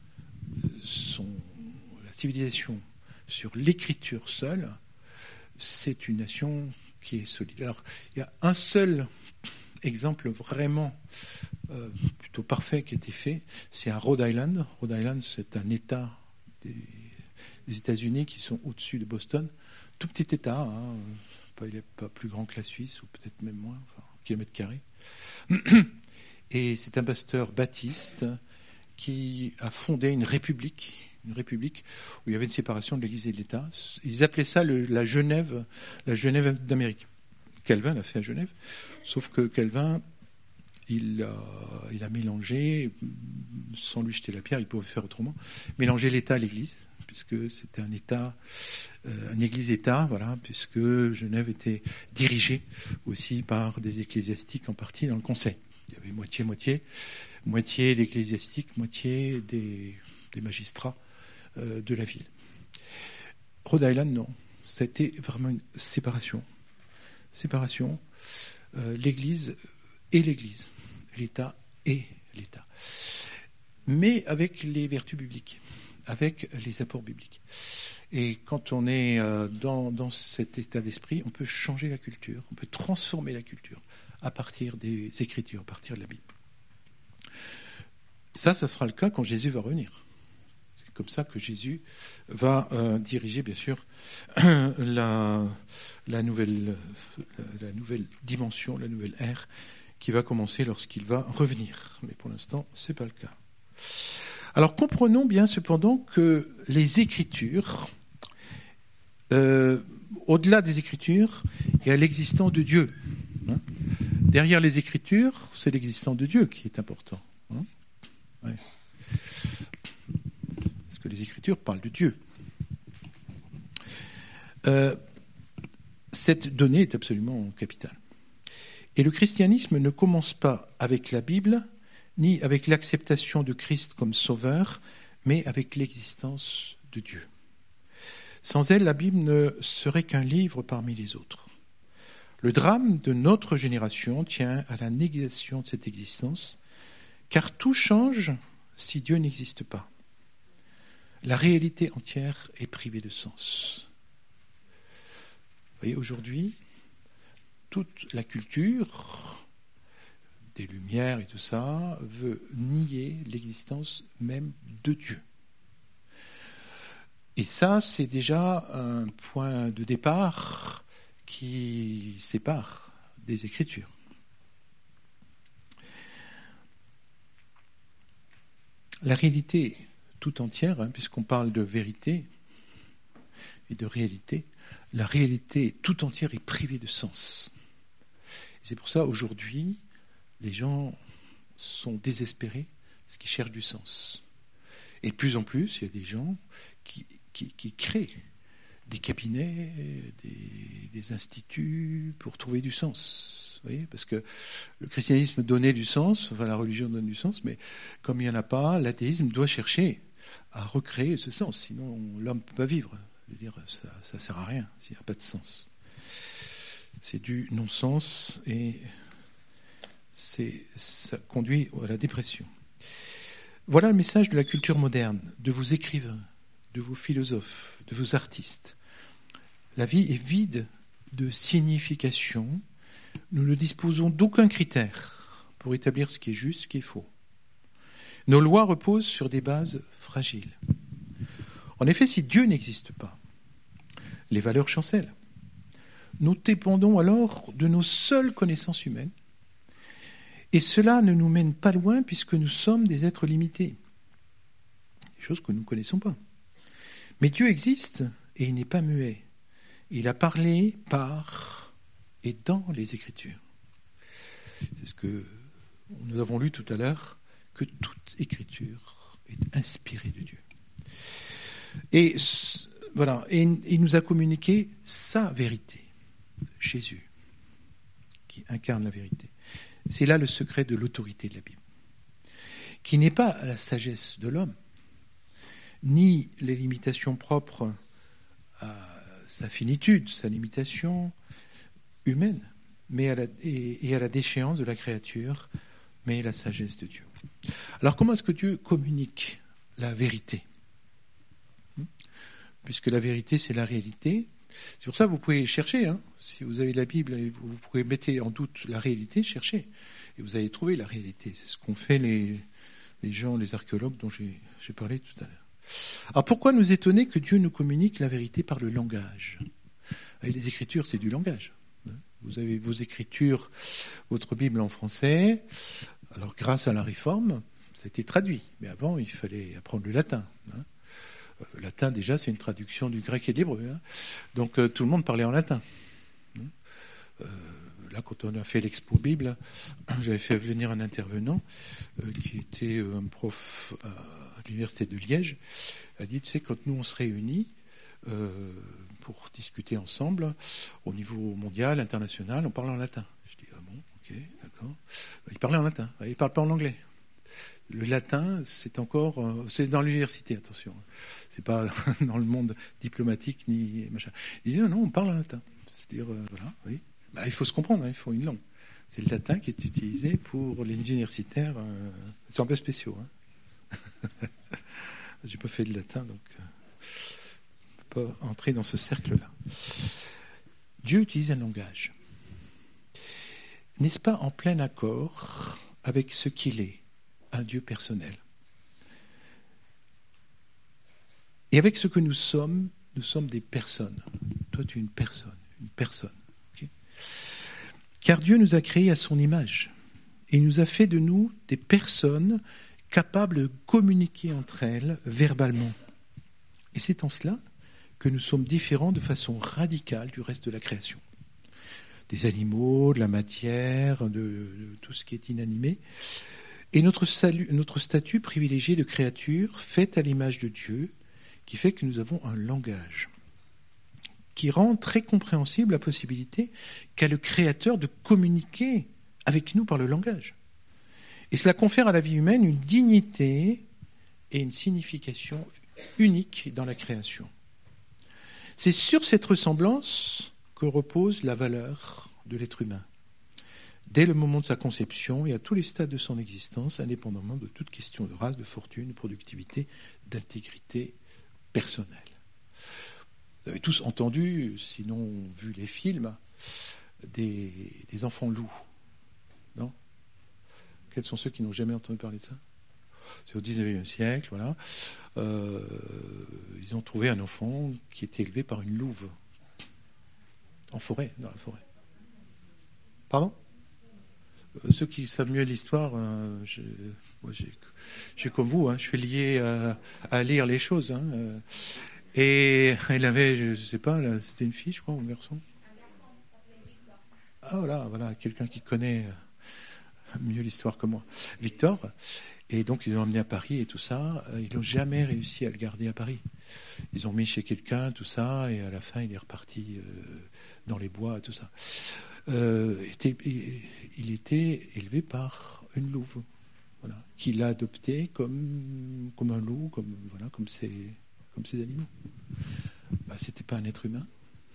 la civilisation sur l'écriture seule, c'est une nation qui est solide. Alors, il y a un seul exemple vraiment plutôt parfait qui a été fait, c'est à Rhode Island. Rhode Island, c'est un État des États-Unis qui sont au-dessus de Boston. Tout petit État, hein, il n'est pas plus grand que la Suisse, ou peut-être même moins, kilomètres carrés. Et c'est un pasteur baptiste qui a fondé une république où il y avait une séparation de l'Église et de l'État. Ils appelaient ça la Genève d'Amérique. Calvin l'a fait à Genève, sauf que Calvin, il a mélangé, sans lui jeter la pierre, il pouvait faire autrement, mélanger l'État à l'Église, puisque c'était un État, un Église-État, voilà, puisque Genève était dirigée aussi par des ecclésiastiques en partie dans le Conseil. Il y avait moitié d'ecclésiastiques, moitié des magistrats de la ville. Rhode Island, non. Ça a été vraiment une séparation. L'Église et l'Église, l'État et l'État. Mais avec les vertus bibliques, avec les apports bibliques. Et quand on est dans cet état d'esprit, on peut changer la culture, on peut transformer la culture à partir des Écritures, à partir de la Bible. Ça sera le cas quand Jésus va revenir. C'est comme ça que Jésus va diriger, bien sûr, la nouvelle dimension, la nouvelle ère qui va commencer lorsqu'il va revenir. Mais pour l'instant, ce n'est pas le cas. Alors comprenons bien cependant que les Écritures, au-delà des Écritures, il y a l'existence de Dieu. Hein. Derrière les Écritures, c'est l'existence de Dieu qui est important. Hein. Ouais. Parce que les Écritures parlent de Dieu. Cette donnée est absolument capitale. Et le christianisme ne commence pas avec la Bible, ni avec l'acceptation de Christ comme sauveur, mais avec l'existence de Dieu. Sans elle, la Bible ne serait qu'un livre parmi les autres. Le drame de notre génération tient à la négation de cette existence, car tout change si Dieu n'existe pas. La réalité entière est privée de sens. Vous voyez, aujourd'hui, toute la culture des Lumières et tout ça veut nier l'existence même de Dieu. Et ça, c'est déjà un point de départ qui sépare des Écritures. La réalité tout entière, puisqu'on parle de vérité et de réalité, la réalité tout entière est privée de sens. Et c'est pour ça, aujourd'hui, les gens sont désespérés parce qu'ils cherchent du sens. Et de plus en plus, il y a des gens qui créent des cabinets, des instituts pour trouver du sens. Vous voyez, parce que le christianisme donnait du sens, enfin la religion donne du sens, mais comme il n'y en a pas, l'athéisme doit chercher à recréer ce sens, sinon l'homme ne peut pas vivre. Je veux dire, ça ne sert à rien s'il n'y a pas de sens. C'est du non-sens et ça conduit à la dépression. Voilà le message de la culture moderne, de vos écrivains, de vos philosophes, de vos artistes. La vie est vide de signification. Nous ne disposons d'aucun critère pour établir ce qui est juste, ce qui est faux. Nos lois reposent sur des bases fragiles. En effet, si Dieu n'existe pas, les valeurs chancellent. Nous dépendons alors de nos seules connaissances humaines. Et cela ne nous mène pas loin puisque nous sommes des êtres limités. Des choses que nous ne connaissons pas. Mais Dieu existe et il n'est pas muet. Il a parlé par et dans les Écritures. C'est ce que Nous avons lu tout à l'heure que toute écriture est inspirée de Dieu. Et voilà, et il nous a communiqué sa vérité, Jésus, qui incarne la vérité. C'est là le secret de l'autorité de la Bible, qui n'est pas la sagesse de l'homme, ni les limitations propres à sa finitude, sa limitation humaine, mais à la déchéance de la créature, mais la sagesse de Dieu. Alors comment est-ce que Dieu communique la vérité ? Puisque la vérité, c'est la réalité. C'est pour ça que vous pouvez chercher. Si vous avez la Bible, vous pouvez mettre en doute la réalité, chercher. Et vous allez trouver la réalité. C'est ce qu'ont fait les gens, les archéologues dont j'ai parlé tout à l'heure. Alors pourquoi nous étonner que Dieu nous communique la vérité par le langage ? Et les Écritures, c'est du langage. Vous avez vos Écritures, votre Bible en français. Alors grâce à la Réforme, ça a été traduit. Mais avant, il fallait apprendre le latin. Le latin, déjà, c'est une traduction du grec et de l'hébreu. Donc tout le monde parlait en latin. Là, quand on a fait l'Expo Bible, j'avais fait venir un intervenant qui était un prof à l'université de Liège. Il a dit, tu sais, quand nous on se réunit pour discuter ensemble, au niveau mondial, international, on parle en latin. Je dis, ah bon, ok, d'accord. Il parlait en latin, il ne parle pas en anglais. Le latin, c'est dans l'université, attention. C'est pas dans le monde diplomatique ni machin. Il dit, non, on parle en latin. C'est-à-dire, voilà, oui. Il faut se comprendre, il faut une langue. C'est le latin qui est utilisé pour les universitaires. Ils sont un peu spéciaux. J'ai pas fait de latin, donc je ne peux pas entrer dans ce cercle-là. Dieu utilise un langage. N'est-ce pas en plein accord avec ce qu'il est, un Dieu personnel ? Et avec ce que nous sommes des personnes. Toi, tu es une personne. Okay ? Car Dieu nous a créés à son image. Et il nous a fait de nous des personnes capables de communiquer entre elles verbalement. Et c'est en cela que nous sommes différents de façon radicale du reste de la création. Des animaux, de la matière, de tout ce qui est inanimé. Et notre statut privilégié de créature faite à l'image de Dieu, qui fait que nous avons un langage, qui rend très compréhensible la possibilité qu'a le Créateur de communiquer avec nous par le langage. Et cela confère à la vie humaine une dignité et une signification unique dans la création. C'est sur cette ressemblance que repose la valeur de l'être humain, dès le moment de sa conception et à tous les stades de son existence, indépendamment de toute question de race, de fortune, de productivité, d'intégrité personnelle. Vous avez tous entendu, sinon vu les films, des enfants loups. Non ? Quels sont ceux qui n'ont jamais entendu parler de ça ? C'est au XIXe siècle, voilà. Ils ont trouvé un enfant qui était élevé par une louve. En forêt, dans la forêt. Pardon ? Ceux qui savent mieux l'histoire, je suis comme vous, je suis lié à lire les choses. Et il avait, je ne sais pas, là, c'était une fille, je crois, ou un garçon. Ah voilà, quelqu'un qui connaît mieux l'histoire que moi. Victor. Et donc ils l'ont emmené à Paris et tout ça. Ils n'ont jamais réussi à le garder à Paris. Ils ont mis chez quelqu'un, tout ça, et à la fin il est reparti dans les bois, tout ça. Il était élevé par une louve, voilà, qui l'a adopté comme un loup, comme ses animaux. C'était pas un être humain.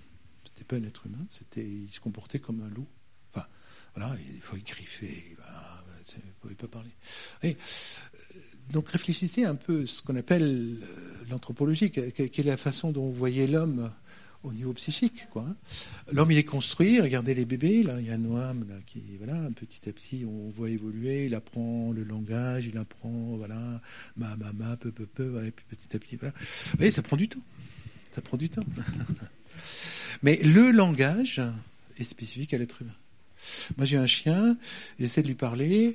Il se comportait comme un loup. Enfin, voilà, des fois il griffait, voilà, il ne pouvait pas parler. Et, donc réfléchissez un peu ce qu'on appelle l'anthropologie, quelle est la façon dont vous voyez l'homme au niveau psychique, quoi. L'homme, il est construit, regardez les bébés, là, il y a Noam, là, qui, voilà, petit à petit, on voit évoluer, il apprend le langage, il apprend, voilà, peu, voilà, et puis petit à petit, voilà. Vous voyez, ça prend du temps. Mais le langage est spécifique à l'être humain. Moi, j'ai un chien, j'essaie de lui parler.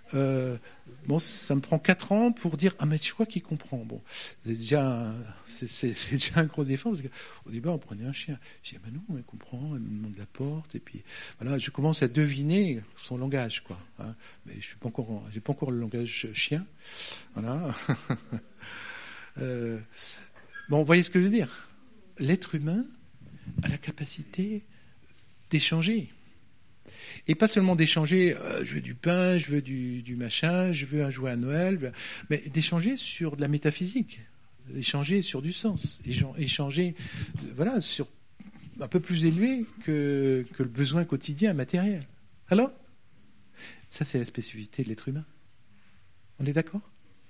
Ça me prend 4 ans pour dire « Ah, mais je crois qu'il comprend ». Bon, c'est déjà un gros effort, parce qu'au départ, on prenait un chien. Je dis « Ah, non, elle comprend, elle me demande la porte ». Et puis, voilà, je commence à deviner son langage, quoi. Hein. Mais je n'ai pas encore le langage chien. Voilà. Vous voyez ce que je veux dire ? L'être humain a la capacité d'échanger. Et pas seulement d'échanger, je veux du pain, je veux du machin, je veux un jouet à Noël, mais d'échanger sur de la métaphysique, échanger sur du sens, échanger sur un peu plus élevé que le besoin quotidien matériel. Alors, ça c'est la spécificité de l'être humain. On est d'accord ?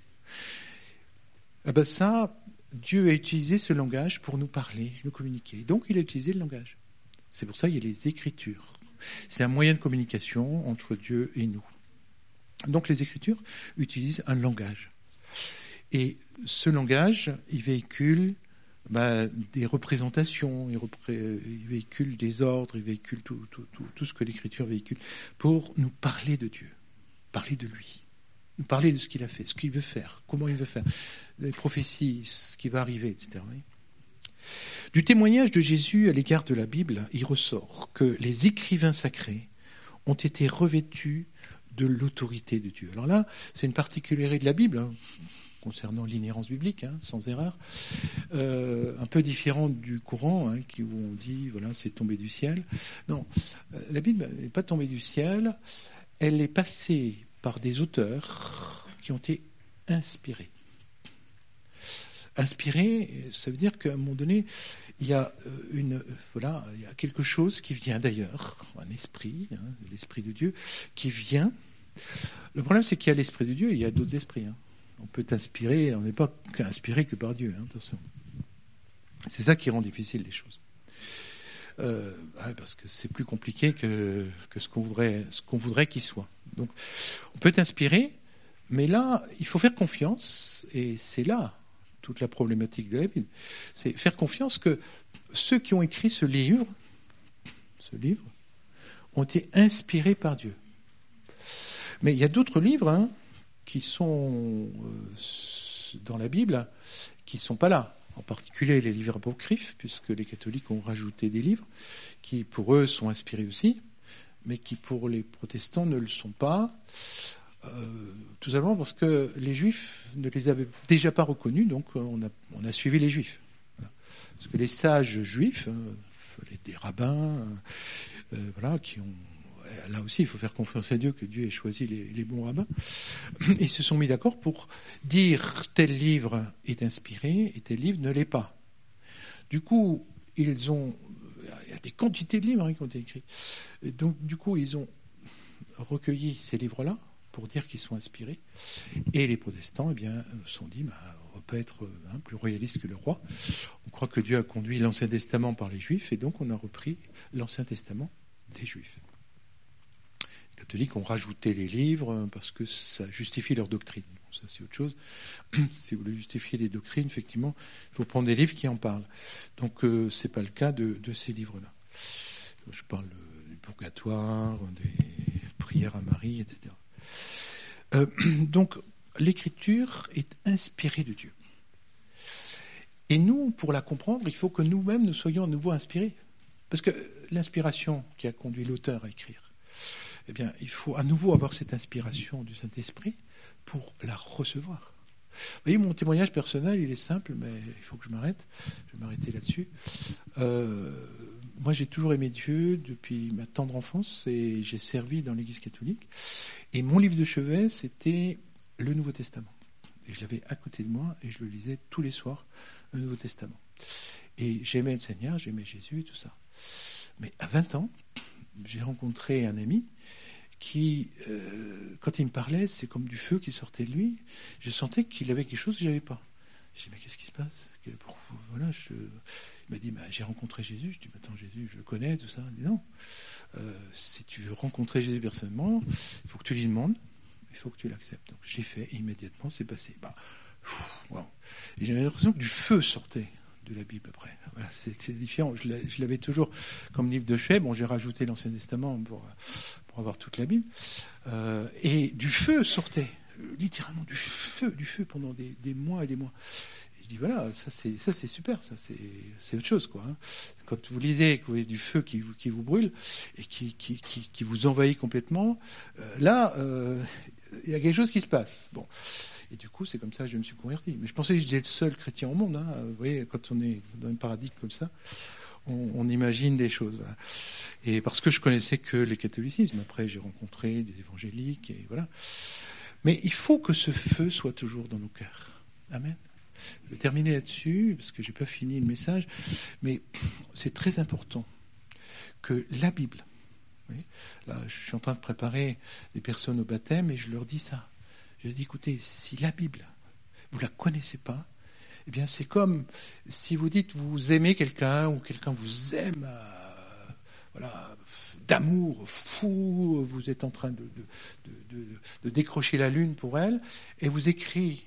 Dieu a utilisé ce langage pour nous parler, nous communiquer. Donc il a utilisé le langage. C'est pour ça qu'il y a les Écritures. C'est un moyen de communication entre Dieu et nous. Donc les Écritures utilisent un langage. Et ce langage, il véhicule des représentations, il véhicule des ordres, il véhicule tout ce que l'Écriture véhicule pour nous parler de Dieu, parler de lui, nous parler de ce qu'il a fait, ce qu'il veut faire, comment il veut faire, les prophéties, ce qui va arriver, etc. Du témoignage de Jésus à l'égard de la Bible, il ressort que les écrivains sacrés ont été revêtus de l'autorité de Dieu. Alors là, c'est une particularité de la Bible, concernant l'inhérence biblique, sans erreur, un peu différente du Coran, où on dit, voilà, c'est tombé du ciel. Non, la Bible n'est pas tombée du ciel, elle est passée par des auteurs qui ont été inspirés. Inspiré, ça veut dire qu'à un moment donné, il y a il y a quelque chose qui vient d'ailleurs, un esprit, l'esprit de Dieu, qui vient. Le problème, c'est qu'il y a l'esprit de Dieu et il y a d'autres esprits. On peut t'inspirer, on n'est pas inspiré que par Dieu, attention. C'est ça qui rend difficile les choses. Parce que c'est plus compliqué que ce qu'on voudrait qu'il soit. Donc, on peut t'inspirer, mais là, il faut faire confiance, et c'est là toute la problématique de la Bible. C'est faire confiance que ceux qui ont écrit ce livre ont été inspirés par Dieu. Mais il y a d'autres livres qui sont dans la Bible qui ne sont pas là. En particulier les livres apocryphes, puisque les catholiques ont rajouté des livres qui, pour eux, sont inspirés aussi, mais qui, pour les protestants, ne le sont pas. Tout simplement parce que les juifs ne les avaient déjà pas reconnus, donc on a suivi les juifs. Voilà. Parce que les sages juifs, des rabbins, qui ont... Là aussi, il faut faire confiance à Dieu, que Dieu ait choisi les bons rabbins. Ils se sont mis d'accord pour dire tel livre est inspiré et tel livre ne l'est pas. Du coup, il y a des quantités de livres qui ont été écrits. Et donc, du coup, ils ont recueilli ces livres-là pour dire qu'ils sont inspirés. Et les protestants, se sont dit, on ne va pas être plus royaliste que le roi. On croit que Dieu a conduit l'Ancien Testament par les Juifs, et donc on a repris l'Ancien Testament des Juifs. Les catholiques ont rajouté les livres parce que ça justifie leur doctrine. Ça, c'est autre chose. Si vous voulez justifier les doctrines, effectivement, il faut prendre des livres qui en parlent. Donc, ce n'est pas le cas de ces livres-là. Je parle du purgatoire, des prières à Marie, etc. Donc, l'écriture est inspirée de Dieu. Et nous, pour la comprendre, il faut que nous-mêmes, nous soyons à nouveau inspirés. Parce que l'inspiration qui a conduit l'auteur à écrire, il faut à nouveau avoir cette inspiration du Saint-Esprit pour la recevoir. Vous voyez, mon témoignage personnel, il est simple, mais il faut que je m'arrête. Je vais m'arrêter là-dessus. Moi, j'ai toujours aimé Dieu depuis ma tendre enfance et j'ai servi dans l'Église catholique. Et mon livre de chevet, c'était le Nouveau Testament. Et je l'avais à côté de moi et je le lisais tous les soirs, le Nouveau Testament. Et j'aimais le Seigneur, j'aimais Jésus et tout ça. Mais à 20 ans, j'ai rencontré un ami qui, quand il me parlait, c'est comme du feu qui sortait de lui. Je sentais qu'il avait quelque chose que je n'avais pas. Je dis, mais qu'est-ce qui se passe ? Il m'a dit, j'ai rencontré Jésus. Je dis, attends, Jésus, je le connais, tout ça. Il dit, non. Si tu veux rencontrer Jésus personnellement, il faut que tu lui demandes, il faut que tu l'acceptes. Donc j'ai fait, et immédiatement, c'est passé. Wow. Et j'avais l'impression que du feu sortait de la Bible après. Voilà, c'est différent. Je l'avais toujours comme livre de chevet. Bon, j'ai rajouté l'Ancien Testament pour avoir toute la Bible. Et du feu sortait, littéralement du feu pendant des mois et des mois. Et je dis voilà, ça c'est super, ça c'est autre chose quoi. Hein. Quand vous lisez que vous avez du feu qui vous brûle et qui vous envahit complètement, là il y a quelque chose qui se passe. Bon. Et du coup, c'est comme ça que je me suis converti. Mais je pensais que j'étais le seul chrétien au monde. Hein. Vous voyez, quand on est dans un paradigme comme ça, on imagine des choses. Voilà. Et parce que je connaissais que les catholicismes. Après, j'ai rencontré des évangéliques. Et voilà. Mais il faut que ce feu soit toujours dans nos cœurs. Amen. Je vais terminer là-dessus, parce que je n'ai pas fini le message. Mais c'est très important que la Bible... Vous voyez, là, je suis en train de préparer des personnes au baptême et je leur dis ça. Je dis, écoutez, si la Bible, vous ne la connaissez pas, eh bien c'est comme si vous dites vous aimez quelqu'un ou quelqu'un vous aime voilà, d'amour fou, vous êtes en train de décrocher la lune pour elle, et vous écrivez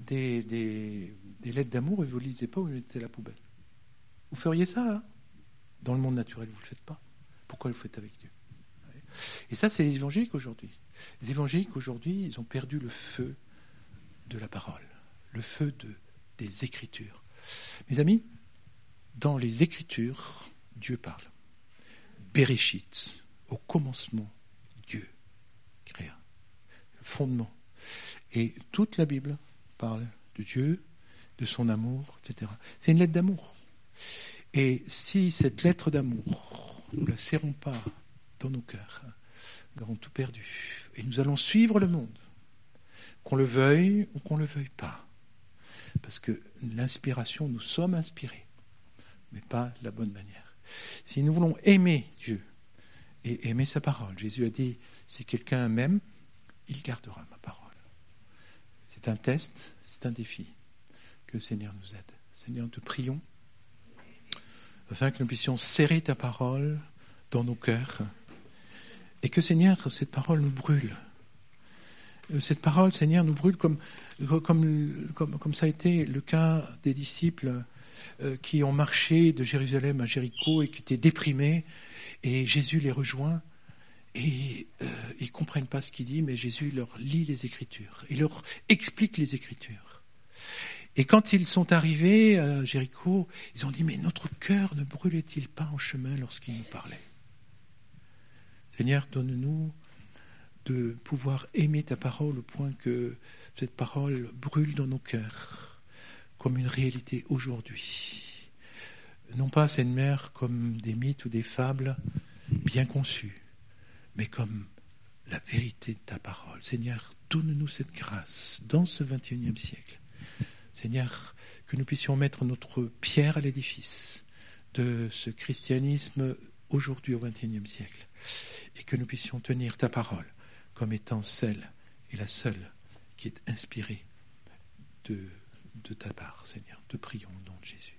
des lettres d'amour et vous ne les lisez pas ou vous les mettez à la poubelle. Vous feriez ça, hein? Dans le monde naturel, vous ne le faites pas. Pourquoi le faites avec Dieu? Et ça, c'est les évangéliques aujourd'hui. Les évangéliques aujourd'hui, ils ont perdu le feu de la parole, le feu des Écritures. Mes amis, dans les Écritures, Dieu parle. Bereshit, au commencement, Dieu créa. Le fondement. Et toute la Bible parle de Dieu, de son amour, etc. C'est une lettre d'amour. Et si cette lettre d'amour, nous ne la serrons pas dans nos cœurs, nous avons tout perdu. Et nous allons suivre le monde, qu'on le veuille ou qu'on ne le veuille pas. Parce que l'inspiration, nous sommes inspirés, mais pas de la bonne manière. Si nous voulons aimer Dieu et aimer sa parole, Jésus a dit, si quelqu'un m'aime, il gardera ma parole. C'est un test, c'est un défi. Que le Seigneur nous aide. Seigneur, nous te prions, afin que nous puissions serrer ta parole dans nos cœurs. Et que, Seigneur, cette parole nous brûle. Cette parole, Seigneur, nous brûle comme ça a été le cas des disciples qui ont marché de Jérusalem à Jéricho et qui étaient déprimés. Et Jésus les rejoint. Et ils ne comprennent pas ce qu'il dit, mais Jésus leur lit les Écritures. Il leur explique les Écritures. Et quand ils sont arrivés à Jéricho, ils ont dit, mais notre cœur ne brûlait-il pas en chemin lorsqu'il nous parlait? Seigneur, donne-nous de pouvoir aimer ta parole au point que cette parole brûle dans nos cœurs comme une réalité aujourd'hui. Non pas, Seigneur, comme des mythes ou des fables bien conçus, mais comme la vérité de ta parole. Seigneur, donne-nous cette grâce dans ce 21e siècle. Seigneur, que nous puissions mettre notre pierre à l'édifice de ce christianisme aujourd'hui au XXIe siècle, et que nous puissions tenir ta parole comme étant celle et la seule qui est inspirée de ta part, Seigneur. Te prions au nom de Jésus.